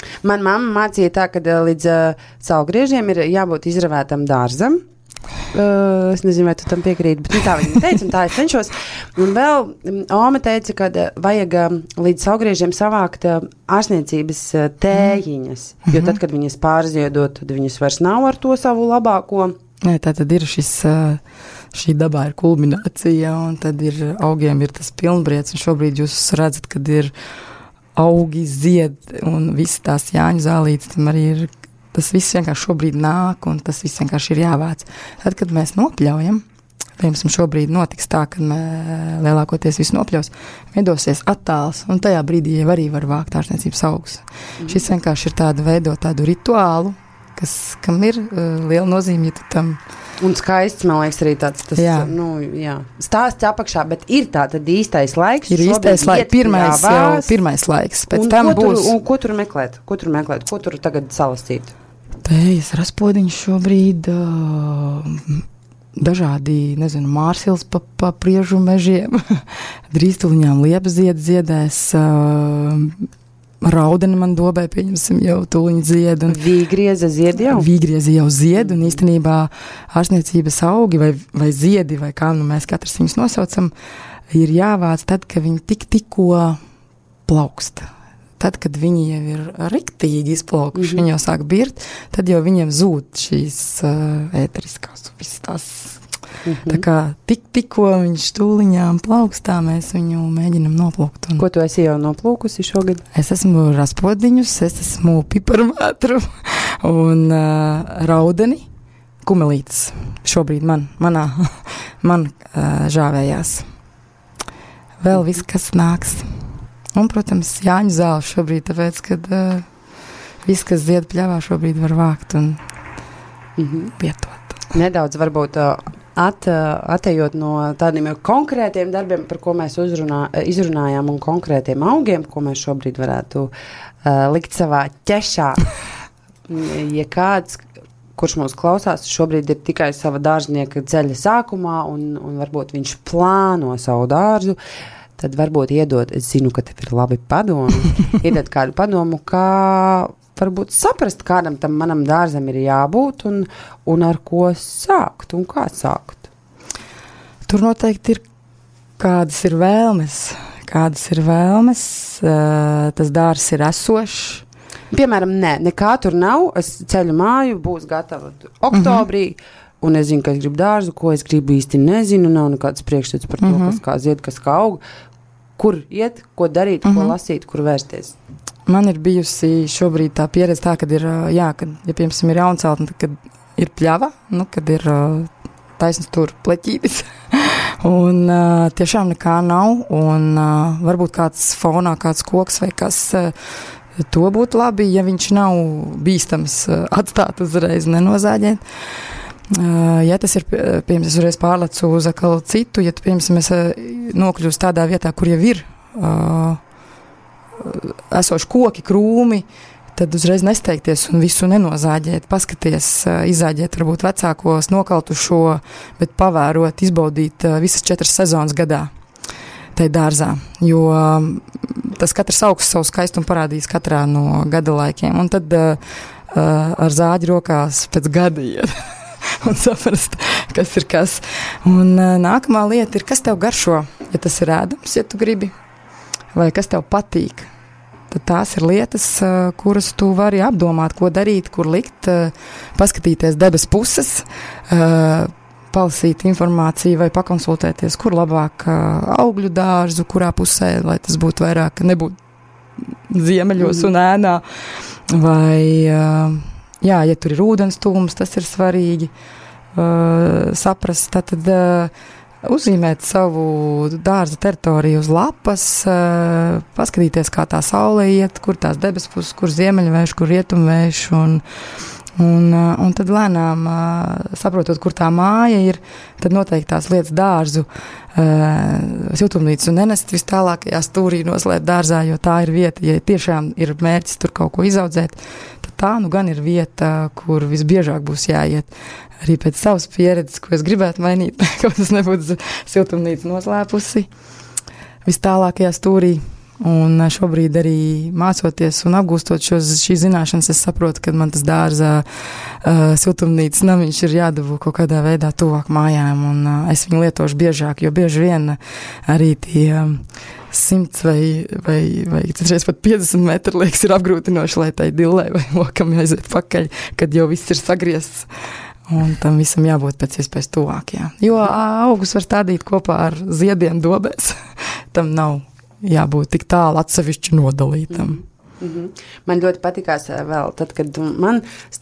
Man mamma mācīja tā, ka līdz uh, saulgriežiem ir jābūt izravētam dārzam. Uh, es nezinu, vai tu tam piekrīti, bet nu, tā viņa teica, un tā es cenšos. Un vēl um, Oma teica, ka uh, vajag um, līdz saulgriežiem savākt uh, ārstniecības uh, tējiņas, mm-hmm. jo tad, kad viņas pārziedot, tad viņas vairs nav ar to savu labāko. Nē, tā tad ir šis, šī dabā ir kulminācija, un tad ir augiem ir tas pilnbriets, un šobrīd jūs redzat, kad ir augi zied, un visi tās Jāņu zālītes, tam arī ir. Tas viss vienkārši šobrīd nāk, un tas viss vienkārši ir jāvāc. Tad, kad mēs nopļaujam, piemēram, šobrīd notiks tā, kad mē, lielākoties viss nopļaus, veidosies attāls, un tajā brīdī jau arī var vākt ārstniecības augus. Mm. Šis vienkārši ir tāda veidot tādu rituālu, kas, kam ir uh, liela nozīme, ja tu tam... Un skaists, man liekas, arī tāds, tas, jā. Nu, jā, stāsts apakšā, bet ir tā tad īstais laiks. Ir īstais laiks, pirmais, jau, pirmais laiks, pēc un tam ko būs... Tur, un ko tur meklēt? Ko tur meklēt? Ko tur tagad salasīt? Tējas raspodiņš šobrīd uh, dažādi, nezinu, mārsils pa, pa priežu mežiem, drīstuliņām liepzied ziedēs, uh, raudeni man dobē, pieņemsim, jau tūliņi zied. Un vīgrieza zied jau? Vīgrieza jau zied, un īstenībā ārstniecības augi vai, vai ziedi, vai kā nu mēs katrs viņus nosaucam, ir jāvāc tad, kad viņi tik tikko plaukst. Tad, kad viņi jau ir riktīgi izplaukuši, mm-hmm. viņi jau sāk birt, tad jau viņiem zūd šīs uh, ēteriskās, visas tās. Mm-hmm. Tā kā tik, tikko viņš tūliņām plaukstā, mēs viņu mēģinam noplūkt. Un... Ko tu esi jau noplūkusi šogad? Es esmu raspodiņus, es esmu piparmētru un uh, raudeni, kumelītes šobrīd man, manā, man uh, žāvējās. Vēl viss, kas nāks. Un, protams, Jāņu zāles šobrīd, tāpēc, kad uh, viss, kas zied pļavā, šobrīd var vākt un mm-hmm. lietot. Nedaudz varbūt at, atejot no tādiem konkrētiem darbiem, par ko mēs uzrunā, izrunājām, un konkrētiem augiem, ko mēs šobrīd varētu uh, likt savā ķešā. Ja kāds, kurš mūs klausās, šobrīd ir tikai sava dārznieka ceļa sākumā, un, un varbūt viņš plāno savu dārzu, tad varbūt iedod, es zinu, ka tev ir labi padomi, iedod kādu padomu, kā varbūt saprast, kādam tam manam dārzam ir jābūt un, un ar ko sākt un kā sākt. Tur noteikti ir kādas ir vēlmes, kādas ir vēlmes, uh, tas dārzs ir esošs. Piemēram, nē, nekā tur nav, es ceļu māju, būs gatava oktobrī, mm-hmm. un es zinu, ka es gribu dārzu, ko es gribu īsti nezinu, nav nekāds priekšstats par to, mm-hmm. kas kā zied, kas kā aug. Kur iet, ko darīt, mm-hmm. ko lasīt, kur vērsties? Man ir bijusi šobrīd tā pieredze tā, kad ir, jā, kad, ja piemēram ir jaunceltne, kad ir pļava, nu, kad ir taisnas tur pleķītis, un uh, tiešām nekā nav, un uh, varbūt kāds fonā, kāds koks vai kas, uh, to būtu labi, ja viņš nav bīstams uh, atstāt uzreiz, nenozāģēt. Uh, ja tas ir, piemēram, es uzreiz pārlecu uz atkal citu, ja tu, piemēram, es uh, nokļūstu tādā vietā, kur jau ir uh, esoši koki, krūmi, tad uzreiz nesteigties un visu nenozāģēt, paskaties, uh, izāģēt varbūt vecākos, nokaltušo, bet pavērot, izbaudīt uh, visas četras sezonas gadā tai dārzā, jo um, tas katrs augs savu skaistumu parādīs katrā no gada laikiem, un tad uh, uh, ar zāģi rokās pēc gada iet. Un saprast, kas ir kas. Un uh, nākamā lieta ir, kas tev garšo, ja tas ir ēdams, ja tu gribi, vai kas tev patīk. Tad tās ir lietas, uh, kuras tu vari apdomāt, ko darīt, kur likt, uh, paskatīties debes puses, uh, palasīt informāciju vai pakonsultēties, kur labāk uh, augļu dārzu, kurā pusē, lai tas būtu vairāk, nebūtu ziemeļos un ēnā, vai... Uh, Jā, ja tur ir ūdens tūms, tas ir svarīgi uh, saprast, tad uh, uzzīmēt savu dārza teritoriju uz lapas, uh, paskatīties, kā tā saule iet, kur tās debespuses, kur ziemeļvējš, kur rietumvējš, un, un, uh, un tad lēnām uh, saprotot, kur tā māja ir, tad noteikti tās lietas dārzu, uh, siltumnīcu nenest vis tālākajā stūrī noslēpt dārzā, jo tā ir vieta, ja tiešām ir mērķis tur kaut ko izaudzēt, tā nu gan ir vieta, kur visbiežāk būs jāiet. Arī pēc savas pieredzes, ko es gribētu mainīt, kaut tas nebūtu siltumnīca noslēpusi. Vis tālākajā stūrī Un šobrīd arī mācoties un apgūstot šos, šīs zināšanas, es saprotu, ka man tas dārza uh, siltumnīcas namiņš ir jādabū kaut kādā veidā tuvāk mājām, un uh, es viņu lietošu biežāk, jo bieži vien arī tie um, simts vai, vai, vai citreiz pat piecdesmit metri, liekas, ir apgrūtinoši, lai tai dillai vai lokam aiziet pakaļ, kad jau viss ir sagriezts. Un tam visam jābūt pēc iespējas tuvāk, jā. Jo augus var stādīt kopā ar ziediem dobēs. Tam nav jābūt tik tālu atsevišķi nodalītam. Mm-hmm. Man ļoti patikās vēl, tad, kad man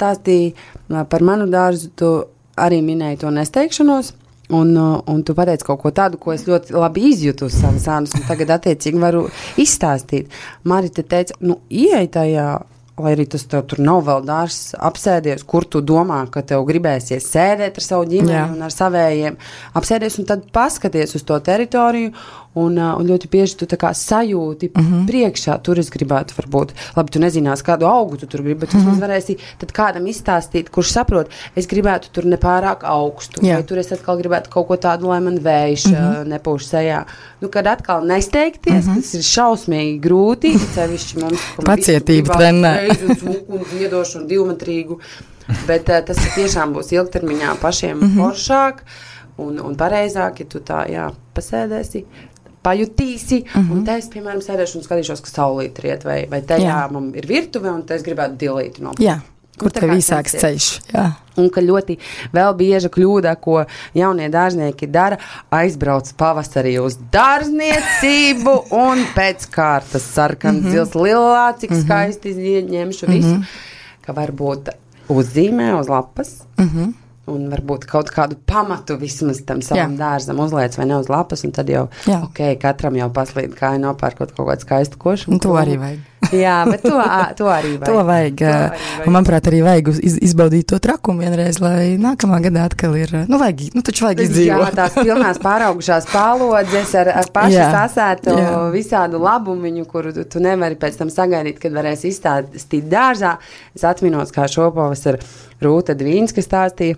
stāstīja par manu dārzu, tu arī minēji to nesteigšanos. Un, un tu pateici kaut ko tādu, ko es ļoti labi izjūtu uz savas ādas, un tagad attiecīgi varu izstāstīt. Marita teica, nu, ieej tajā, lai arī tas tev tur nav vēl dārs apsēdies, kur tu domā, ka tev gribēsies sēdēt ar savu ģimeni Jā. Un ar savējiem, apsēdies un tad paskaties uz to teritoriju, un, un ļoti bieži tu tā kā sajūti mm-hmm. priekšā, tur es gribētu varbūt, labi, tu nezinās, kādu augu tu tur gribi, bet mm-hmm. tu varēsi tad kādam izstāstīt, kurš saprot, es gribētu tur nepārāk augstu, Jā. Vai tur es atkal gribētu kaut ko tādu, lai man vējš mm-hmm. nepūš sejā. Nu, kad atkal nesteigties, mm-hmm. tas ir šausmīgi grūti, cevišķi mums, pacietība trenē. Un smuku un dziedošu un divmetrīgu, bet uh, tas tiešām būs ilgtermiņā pašiem mm-hmm. foršāk un, un pareizāk, ja tu tā, jā, pasēdēsi, pajutīsi, mm-hmm. un te es, piemēram, sēdēšu un skatīšos, ka saulīt riet, vai, vai te, jā, man ir virtuve, un te es gribētu dilīti nopirkt. Jā, kur tev īsāks ceļš, jā. Un ka ļoti vēl bieža kļūda, ko jaunie dārznieki dara, aizbrauc pavasarī uz dārzniecību un pēc kārtas sarkans mm-hmm. zils lilā, cik mm-hmm. skaisti ņemšu visu, mm-hmm. ka varbūt uzzīmē uz lapas, mm-hmm. un varbūt kaut kādu pamatu vismaz tam savam Jā. Dārzam uzliec vai ne uz lapas, un tad jau, Jā. ok, katram jau paslīd kāja nopērkot kaut kādu skaistu košu. Un to arī vajag. Jā, bet to, to arī vajag. To vajag. To arī vajag. Un, manuprāt, arī vajag iz, izbaudīt to trakumu vienreiz, lai nākamā gadā atkal ir, nu, vajag, nu, taču vajag izdzīvot. Jā, tās pilnās pāraugušās pālodzes ar, ar pašu sasētu visādu labumiņu, kuru tu, tu nevari pēc tam sagaidīt, kad varēsi izstāstīt dārzā. Es atminos, kā šopavasar Rūta Dvīnska stāstīja,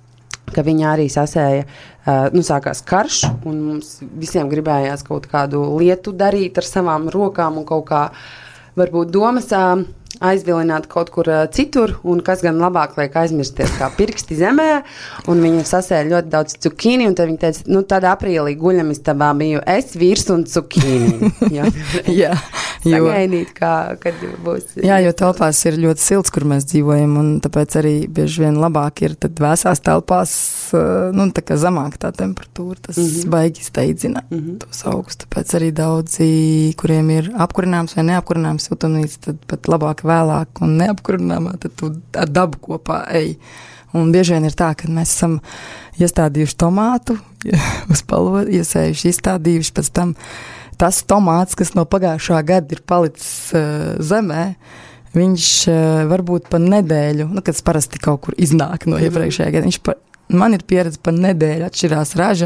ka viņa arī sasēja, uh, nu, sākās karš, un mums visiem gribējās kaut kādu lietu darīt ar savām rokām un kaut kā, varbūt domas uh, aizvilināt kaut kur uh, citur, un kas gan labāk liek aizmirsties kā pirksti zemē, un viņa sasēja ļoti daudz cukīni, un tad viņa teica, nu, tad aprīlī guļamistabā biju es, vīrs un cukīni. Jā, jā. Sagaidīt, kā, kad būs. Jā, jo telpās ir ļoti silts, kur mēs dzīvojam, un tāpēc arī bieži vien labāk ir tad vēsās telpās, nu, tā kā zemāk tā temperatūra, tas mm-hmm. baigi steidzina mm-hmm. tos augus, tāpēc arī daudzi, kuriem ir apkurināms vai neapkurināms siltumnīca, tad pat labāk vēlāk un neapkurināmā, tad tu ar dabu kopā ej. Un bieži vien ir tā, ka mēs esam iestādījuši tomātu, uz palodu, iesējuši, izstādījuši, pēc tam tas tomāts, kas no pagājušā gada ir palicis uh, zemē, viņš uh, varbūt pa nedēļu, nu, kad parasti kaut kur iznāk no iepriekšējā gada, viņš pa, man ir pieredze pa nedēļu atšķirās raža,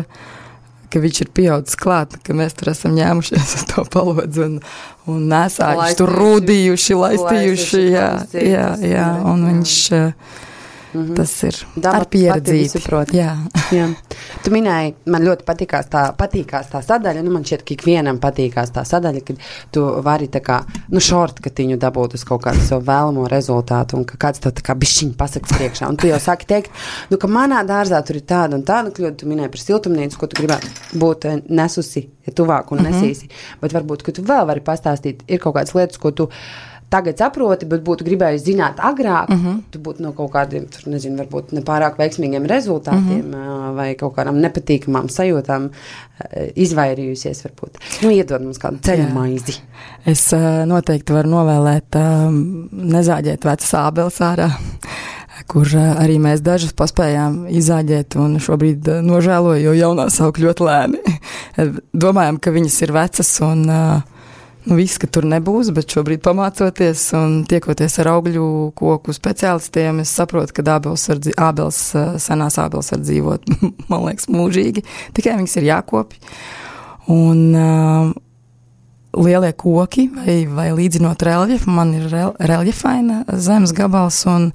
ka viņš ir pieaudzis klāt, ka mēs tur esam ņēmušies uz to palodzi un, un nesājuši, tur rūdījuši, laistījuši, jā, jā, jā, un viņš... Uh, Mm-hmm. Tas ir Daba ar pieredzīti. Jā. Jā. Tu minēji, man ļoti patīkās tā, patīkās tā sadaļa, nu man šķiet, ka ikvienam patīkās tā sadaļa, kad tu vari tā kā, nu šortkatiņu dabūt uz kaut kādu savu vēlamo rezultātu, un ka kāds tev tā kā bišķiņ pasaka priekšā, un tu jau sāki teikt, nu ka manā dārzā tur ir tāda un tāda kļūda, tu minēji par siltumnīcu, ko tu gribētu būt nesusi, ja tuvāk un mm-hmm. nesīsi, bet varbūt, ka tu vēl vari pastāstīt, ir kaut kādas lietas, ko tu tagad saproti, bet būtu gribējusi zināt agrāk, uh-huh. tu būtu no kaut kādiem, tur nezinu, varbūt nepārāk veiksmīgiem rezultātiem uh-huh. vai kaut kādām nepatīkamām sajūtām izvairījusies, varbūt. Nu, iedod mums kādu ceļu maizi. Es uh, noteikti varu novēlēt uh, nezāģēt vecas ābeles ārā, kur uh, arī mēs dažas paspējām izāģēt un šobrīd uh, nožēloju, jo jaunās aug ļoti lēni. Domājam, ka viņas ir vecas un uh, nu, viss, ka tur nebūs, bet šobrīd pamācoties un tiekoties ar augļu koku speciālistiem, es saprotu, ka ābeles, var, ābeles senās ābeles var dzīvot, man liekas, mūžīgi. Tikai viņas ir jākopj. Un uh, lielie koki vai, vai līdzinot reljefu, man ir rel, reljefaina zemes gabals un,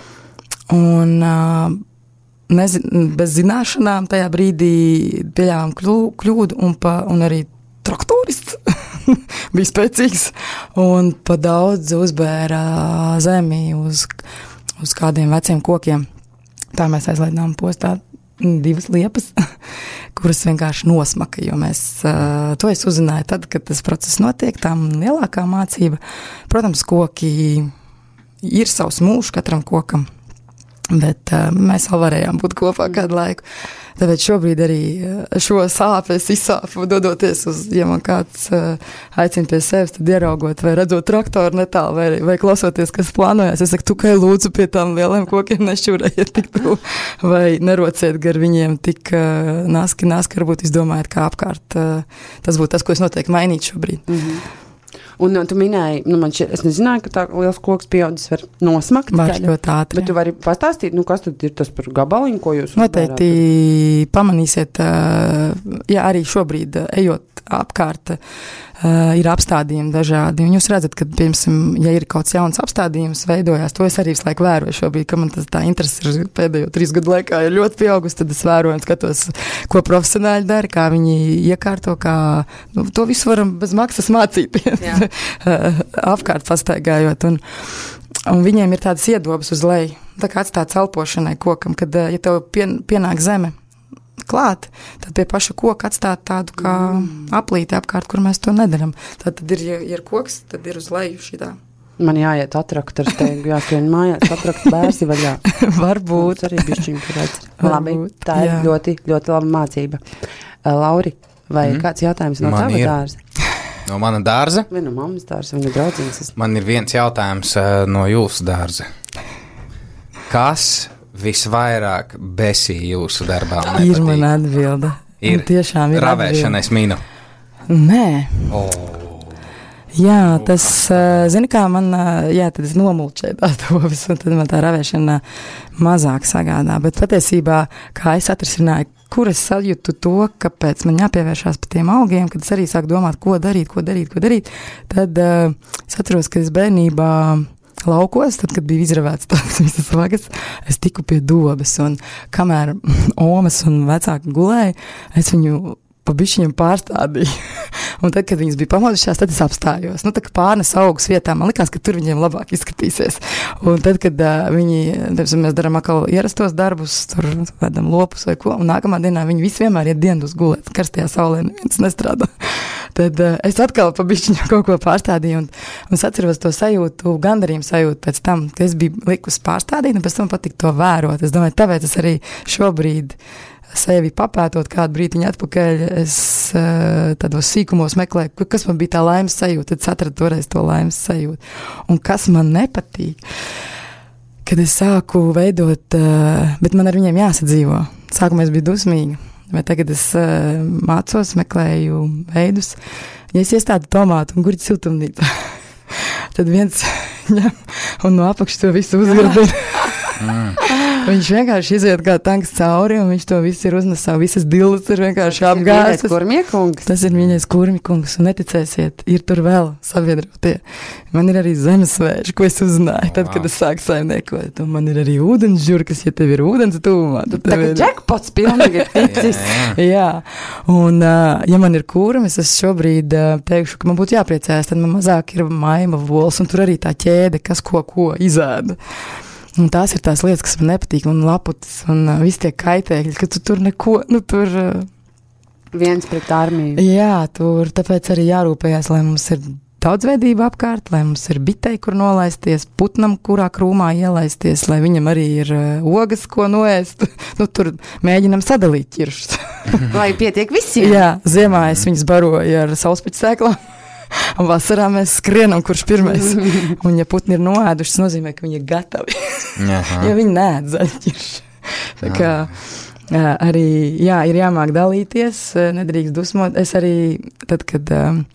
un uh, nezin, bez zināšanām tajā brīdī pieļāvām kļūdu un, pa, un arī traktorists bija spēcīgs, un pa daudz uzbēra zemi uz, uz kādiem veciem kokiem. Tā mēs aizlaidām postā divas liepas, kuras vienkārši nosmaka, jo mēs uh, to es uzzināju tad, kad tas process notiek, tā lielākā mācība. Protams, koki ir savs mūžs katram kokam, bet uh, mēs vēl varējām būt kopā kādu laiku. Tāpēc šobrīd arī šo sāpi es izsāpu, dodoties uz, ja man kāds uh, aicina pie sevis, tad ieraugot vai redzot traktoru netālu, vai, vai klausoties, kas plānojas. Es saku, tu kai lūdzu pie tām lieliem kokiem nešķurējiet tik tu, vai nerociet gar viņiem tik uh, naski, naski, varbūt izdomājiet, kā apkārt. Uh, tas būtu tas, ko es noteikti mainītu šobrīd. Mm-hmm. Un tu minēji, nu man šķiet, es nezināju, ka tā liels koks pieaudzis var nosmakt. Var ļoti ātri. Bet tu vari pastāstīt, nu kas tad ir tas par gabaliņu, ko jūs noteikti pamanīsiet, ja arī šobrīd ejot apkārt, ir apstādījumi dažādi. Un jūs redzat, ka, piemēram, ja ir kaut kāds jauns apstādījums veidojās, to es arī visu laiku vēroju šobrīd, ka man tas tā interesi ir pēdējo trīs gadu laikā ir ļoti pieaugusi, tad es vēroju un skatos, ko profesionāļi dara, kā viņi iekārto, kā, nu, to visu varam bez maksas mācīties, apkārt pastaigājot. Un, un viņiem ir tādas iedobas uz leju, tā kā atstāt elpošanai kokam, kad, ja tev pien, pienāk zeme klāt, tad pie paša koka atstāt tādu kā mm. aplīti apkārt, kur mēs to nedaram. Tad, tad ir, ja ir koks, tad ir uz leju šitā. Man jāiet atrakt ar steigu, jāskrien mājās, atrakt bērsi vaļā. Varbūt. Mums arī bišķiņ pieredz. Labi, tā ir jā. ļoti, ļoti laba mācība. Uh, Lauri, vai mm. kāds jautājums no Man tava ir. dārza? No mana dārza? Vai no mammas dārza, vai no draudzīgas? Man ir viens jautājums uh, no jūsu dārza. Kas visvairāk besīja jūsu darbā? Ir man atbilde. Ir tiešām ir ravēšana, es minu. Nē. Oh. Jā, tas, uh, zini kā man, uh, jā, tad es nomulčēju tā to visu, un tad man tā ravēšana mazāk sagādā. Bet patiesībā, kā es atrisināju, kur es sajūtu to, kāpēc man jāpievēršās par tiem augiem, kad es arī sāku domāt, ko darīt, ko darīt, ko darīt, tad uh, es atceros, ka es bērnībā laukos, tad, kad bija izravēts tādas visas vagas, es tiku pie dobes, un kamēr omas un vecāki gulēja, es viņu pa bišķiņam pārstādīju. Un tad, kad viņas bija pamodušās, tad es apstājos. Nu, tā kā pārnes augus vietā, man likās, ka tur viņiem labāk izskatīsies. Un tad, kad uh, viņi, teiksim, mēs darām atkal ierastos darbus, tur vedam lopus vai ko, un nākamā dienā viņi visi vienmēr iet dienas gulēt, karstajā saulē neviens nestrādā. Tad uh, es atkal pa bišķiņam kaut ko pārstādīju, un, un es atceros to sajūtu, gandarījumu sajūtu pēc tam, ka es biju likus pārstādīt, un pēc tam patika to vērot. Es domāju, tāpēc es arī šobrīd sevi papētot kādu brītiņu atpakaļ, es uh, tādos sīkumos meklēju, kas man bija tā laimes sajūta, tad es atradu toreiz to laimes sajūtu. Un kas man nepatīk, kad es sāku veidot, uh, bet man ar viņiem jāsadzīvo. Sākumā es biju dusmīga, bet tagad es uh, mācos, meklēju veidus. Ja es iestādu tomātu un gurķi siltumnīcā, tad viens ņem un no apakšas to visu uzgardina. Mm. Viņš vienkārši iziet kā tanks cauri, un viņš to visu ir uznesā, visas dillas ir vienkārši apgāztas. Tas ir kurmiekungs. Tas ir viņais kurmiekungs, un neticēsiet, ir tur vēl sabiedrotie. Man ir arī zemesvēži, ko es uzzināju, tad, wow. kad es sāku saimniekot, un man ir arī ūdens žurkas, ja tev ir ūdens tūmā. Tagad ir jackpots pilnīgi ir ticis. Jā, un ja man ir kurmis, es šobrīd teikšu, ka man būtu jāpriecājas, tad man mazāk ir maima vols, un tur arī tā ķēde, kas ko ko izēda. Un tās ir tās lietas, kas man nepatīk, un laputis, un uh, visi tie kaitēkļi, ka tu tur neko, nu tur... Uh, Viens pret armiju. Jā, tur tāpēc arī jārūpējās, lai mums ir daudzveidība apkārt, lai mums ir bitei, kur nolaisties, putnam, kurā krūmā ielaisties, lai viņam arī ir uh, ogas, ko noēst. Nu, tur mēģinam sadalīt ķiršus. Lai pietiek visiem. Jā, ziemā es viņus baroju ar saulespeķu sēklām. Un vasarā mēs skrienam, kurš pirmais. Un ja putni ir noēduši, tas nozīmē, ka viņi ir gatavi. Ja viņi neēd zaļķirši. Tā kā jā, arī, jā, ir jāmāk dalīties, nedrīkst dusmot. Es arī, tad, kad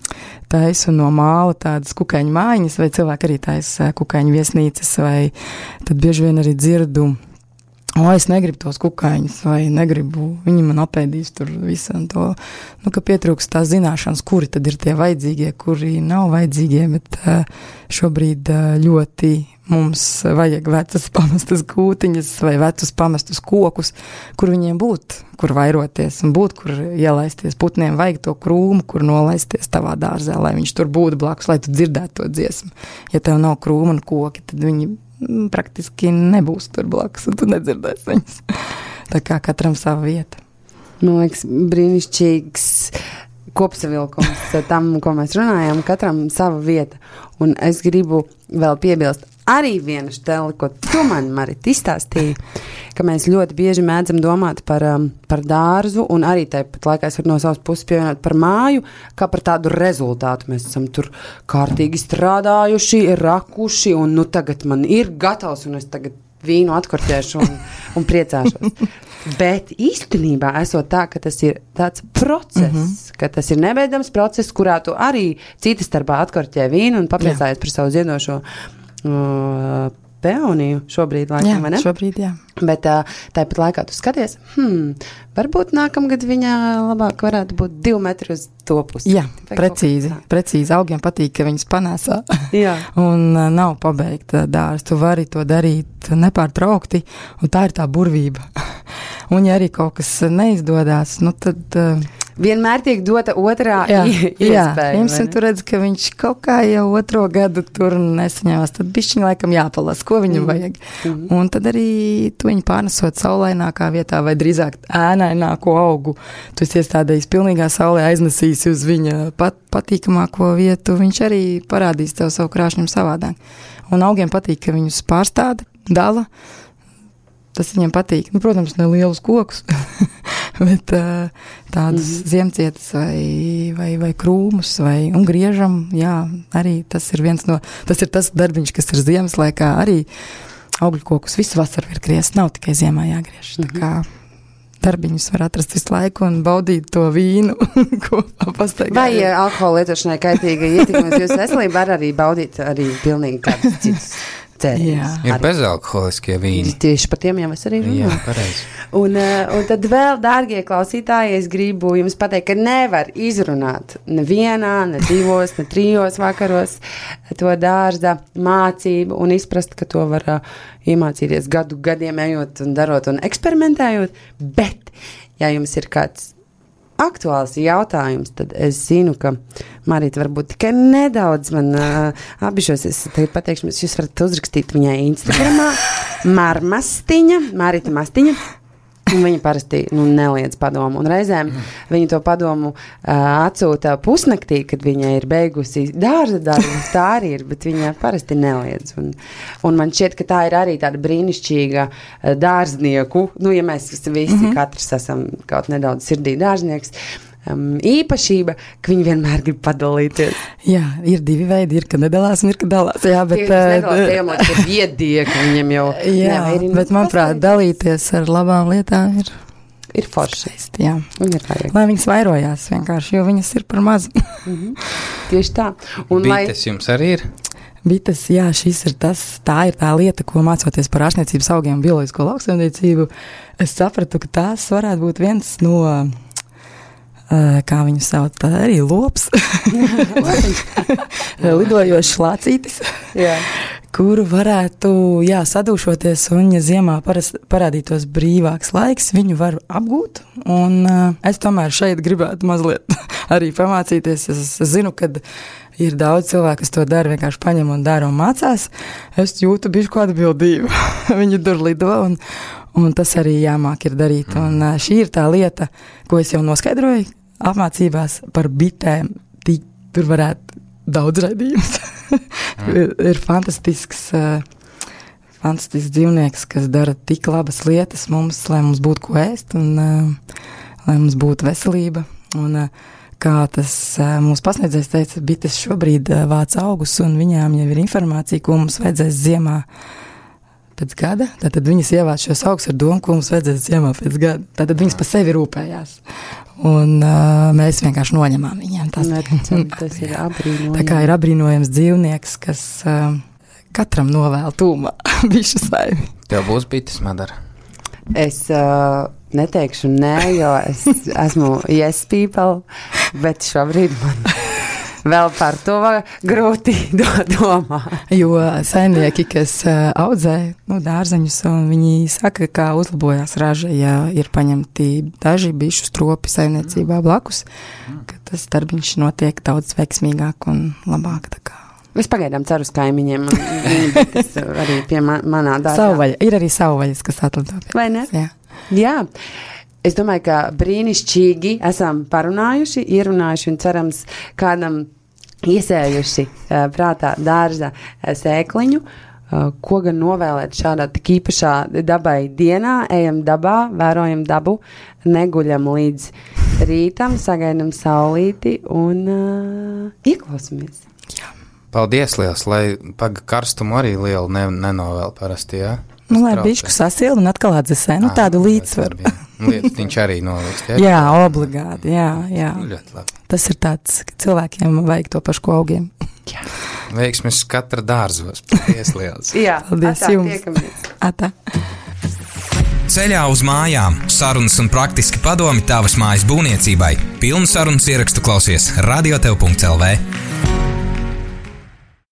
taisu no māla tādas kukaiņu mājiņas, vai cilvēki arī taisa kukaiņu viesnīcas, vai tad bieži vien arī dzirdu o, es negribu tos kukaiņus, vai negribu, viņi man apēdīs tur visu un to, nu, ka pietrūkst tās zināšanas, kuri tad ir tie vajadzīgie, kuri nav vajadzīgie, bet šobrīd ļoti mums vajag vecas pamestas kūtiņas vai vecus pamestus kokus, kur viņiem būt, kur vairoties un būt, kur ielaisties. Putniem vajag to krūmu, kur nolaisties tavā dārzā, lai viņš tur būtu blakus, lai tu dzirdētu to dziesmu. Ja tev nav krūma un koki, tad viņi praktiski nebūs tur blakus un tu nedzirdēsi viņus. Tā kā katram sava vieta. Man liekas, brīnišķīgs kopsavilkums tam, ko mēs runājam, katram sava vieta. Un es gribu vēl piebilst arī vienu šteli, ko tu man, Marit, izstāstīji, ka mēs ļoti bieži mēdzam domāt par, um, par dārzu un arī tāpat laikā es varu no savas puses pievienot par māju, kā par tādu rezultātu. Mēs esam tur kārtīgi strādājuši, rakuši un nu tagad man ir gatavs un es tagad vīnu atkortēšu un, un priecāšos. Bet īstenībā esot tā, ka tas ir tāds process, mm-hmm. ka tas ir nebeidzams process, kurā tu arī cita starpā atkortē vīnu un papriecājies par savu ziedošo uh, peoniju šobrīd laikam, jā, vai ne? Šobrīd, jā. Bet uh, tāpat laikā tu skaties, hmm, varbūt nākamgad viņa labāk varētu būt divi metri uz to pusi. Jā, precīzi, precīzi. Augiem patīk, ka viņas panēsā. Jā. Un uh, nav pabeigta dārsts. Tu vari to darīt nepārtraukti, un tā ir tā burvība. Un ja arī kaut kas neizdodas, nu tad... Uh, vienmēr tiek dota otrā jā, iespēja. Jā, jums tu redz, ka viņš kaut kā jau otro gadu tur nesaņēmās, tad bišķiņ laikam jāpalas, ko viņam mm. vajag. Mm. Un tad arī tu viņu pārnesot saulainākā vietā vai drīzāk ēnaināko augu. Tu esi iestādējis pilnīgā saulē, aiznesīsi uz viņa pat, patīkamāko vietu, viņš arī parādīs tev savu krāšņumu savādāk. Un augiem patīk, ka viņus pārstāda, dala. Tas viņam patīk. Nu, protams, ne lielus kokus, bet uh, tādas mm-hmm. ziemcietas vai, vai, vai krūmus vai un griežam, jā, arī tas ir viens no, tas ir tas darbiņš, kas ir ziemas laikā, arī augļu kokus visu vasaru var griezt, nav tikai ziemā jāgriež. Mm-hmm. Tā kā darbiņus var atrast visu laiku un baudīt to vīnu, ko pastaigā. Vai ja alkohola lietošanai kaitīga ietekmēs jūsu veselību, var arī baudīt arī pilnīgi kādus citus. Cēries. Ir bezalkoholiskie vīni. Tieši par tiem jau es arī runāju. Jā, pareizi. Un, un tad vēl, dārgie klausītāji, es gribu jums pateikt, ka nevar izrunāt nevienā, ne divos, ne trijos vakaros to dārza mācību un izprast, ka to var uh, iemācīties gadu gadiem ejot un darot un eksperimentējot, bet, ja jums ir kāds aktuāls jautājums, tad es zinu, ka Marita varbūt tikai nedaudz man uh, abišos, es tagad pateikšu, jūs varat uzrakstīt viņai Instagramā Marmastiņa, Marita Mastiņa, un viņa parasti nu, neliedz padomu, un reizēm viņa to padomu uh, atsūta pusnaktī, kad viņa ir beigusi dārza darbu, tā arī ir, bet viņa parasti neliedz, un, un man šķiet, ka tā ir arī tāda brīnišķīga uh, dārznieku, nu, ja mēs visi mm-hmm. katrs esam kaut nedaudz sirdī dārznieks, um, īpašība, ka viņi vienmēr grib padalīties. Jā, ir divi veidi, ir, ka nedalās un ir, ka dalās, jā, bet... Tie, nedalās, tie jau ir viedie, ka viņam jau... Jā, jā bet manuprāt, dalīties ar labām lietām ir... Ir forši. Jā. Ir lai viņas vairojās vienkārši, jo viņas ir par maz. Mm-hmm. Tieši tā. Un Bites lai... jums arī ir? Bites, jā, šis ir tas, tā ir tā lieta, ko mācoties par ārstniecības augiem un bioloģisko lauksaimniecību, es sapratu, ka tās varētu būt viens no, uh, kā viņu sauc, tā arī lops, lidojošs lācītis, jā. Kuru varētu, jā, sadūšoties un, ja ziemā paras, parādītos brīvāks laiks, viņu var apgūt, un uh, es tomēr šeit gribētu mazliet arī pamācīties. Es, es zinu, kad ir daudz cilvēku, kas to dara, vienkārši paņem un dara un mācās. Es jūtu bišku atbildību. Viņi tur lido, un, un tas arī jāmāk ir darīt. Un uh, šī ir tā lieta, ko es jau noskaidroju apmācībās par bitēm. Tī, tur varētu daudz raidījums. ir, ir fantastisks, uh, fantastisks dzīvnieks, kas dara tik labas lietas mums, lai mums būtu ko ēst un uh, lai mums būtu veselība. Un uh, kā tas uh, mūsu pasniedzējs teica, bites šobrīd uh, vāc augus un viņām jau ir informācija, ko mums vajadzēs ziemā pēc gada. Tātad viņas ievāc šos augus ar domu, ko mums vajadzēs ziemā pēc gada. Tātad viņas pa sevi rūpējās. Un uh, mēs vienkārši noņemām viņiem. Tas, Neticam, tas ir abrīnojams. Tā kā ir abrīnojams dzīvnieks, kas uh, katram novēl tūmā bišu saimi. Tev būs bites, Madara? Es uh, neteikšu nē, jo es esmu yes people, bet šobrīd man vēl par to grūti domā. Jo saimnieki, kas uh, audzē nu, dārzeņus, un viņi saka, kā uzlabojās raža, ja ir paņemti daži bišu stropi saimniecībā blakus, ka tas darbiņš notiek daudz veiksmīgāk un labāk. Tā kā. Es pagaidām ceru uz kaimiņiem, viņi tas arī pie man, manā dārzā. Savvaļa, ir arī savvaļas, kas atlido pie. Vai ne? Jā. Jā. Es domāju, ka brīnišķīgi esam parunājuši, ierunājuši un cerams kādam iesējuši uh, prātā dārza uh, sēkliņu, uh, ko gan novēlēt šādā tik īpašā dabai dienā. Ejam dabā, vērojam dabu, neguļam līdz rītam, sagaidam saulīti un uh, ieklausamies. Jā. Paldies liels, lai paga karstumu arī lielu ne, nenovēl parasti, jā? Nu, lai bišku sasilda un atkal atdzesē, nu tādu līdzsvaru. Viņš arī nolikt, jā? Jā, obligāti, jā, jā. Ļoti labi. Tas ir tāds, ka cilvēkiem vajag to pašu ko augiem. Jā. Veiksmes katra dārzos. Paldies liels. Jā, paldies atā, jums. Tiekamies. Atā. Ceļā uz mājām. Sarunas un praktiski padomi tavas mājas būvniecībai. Pilnu sarunas ierakstu klausies radiotev punkts el vē.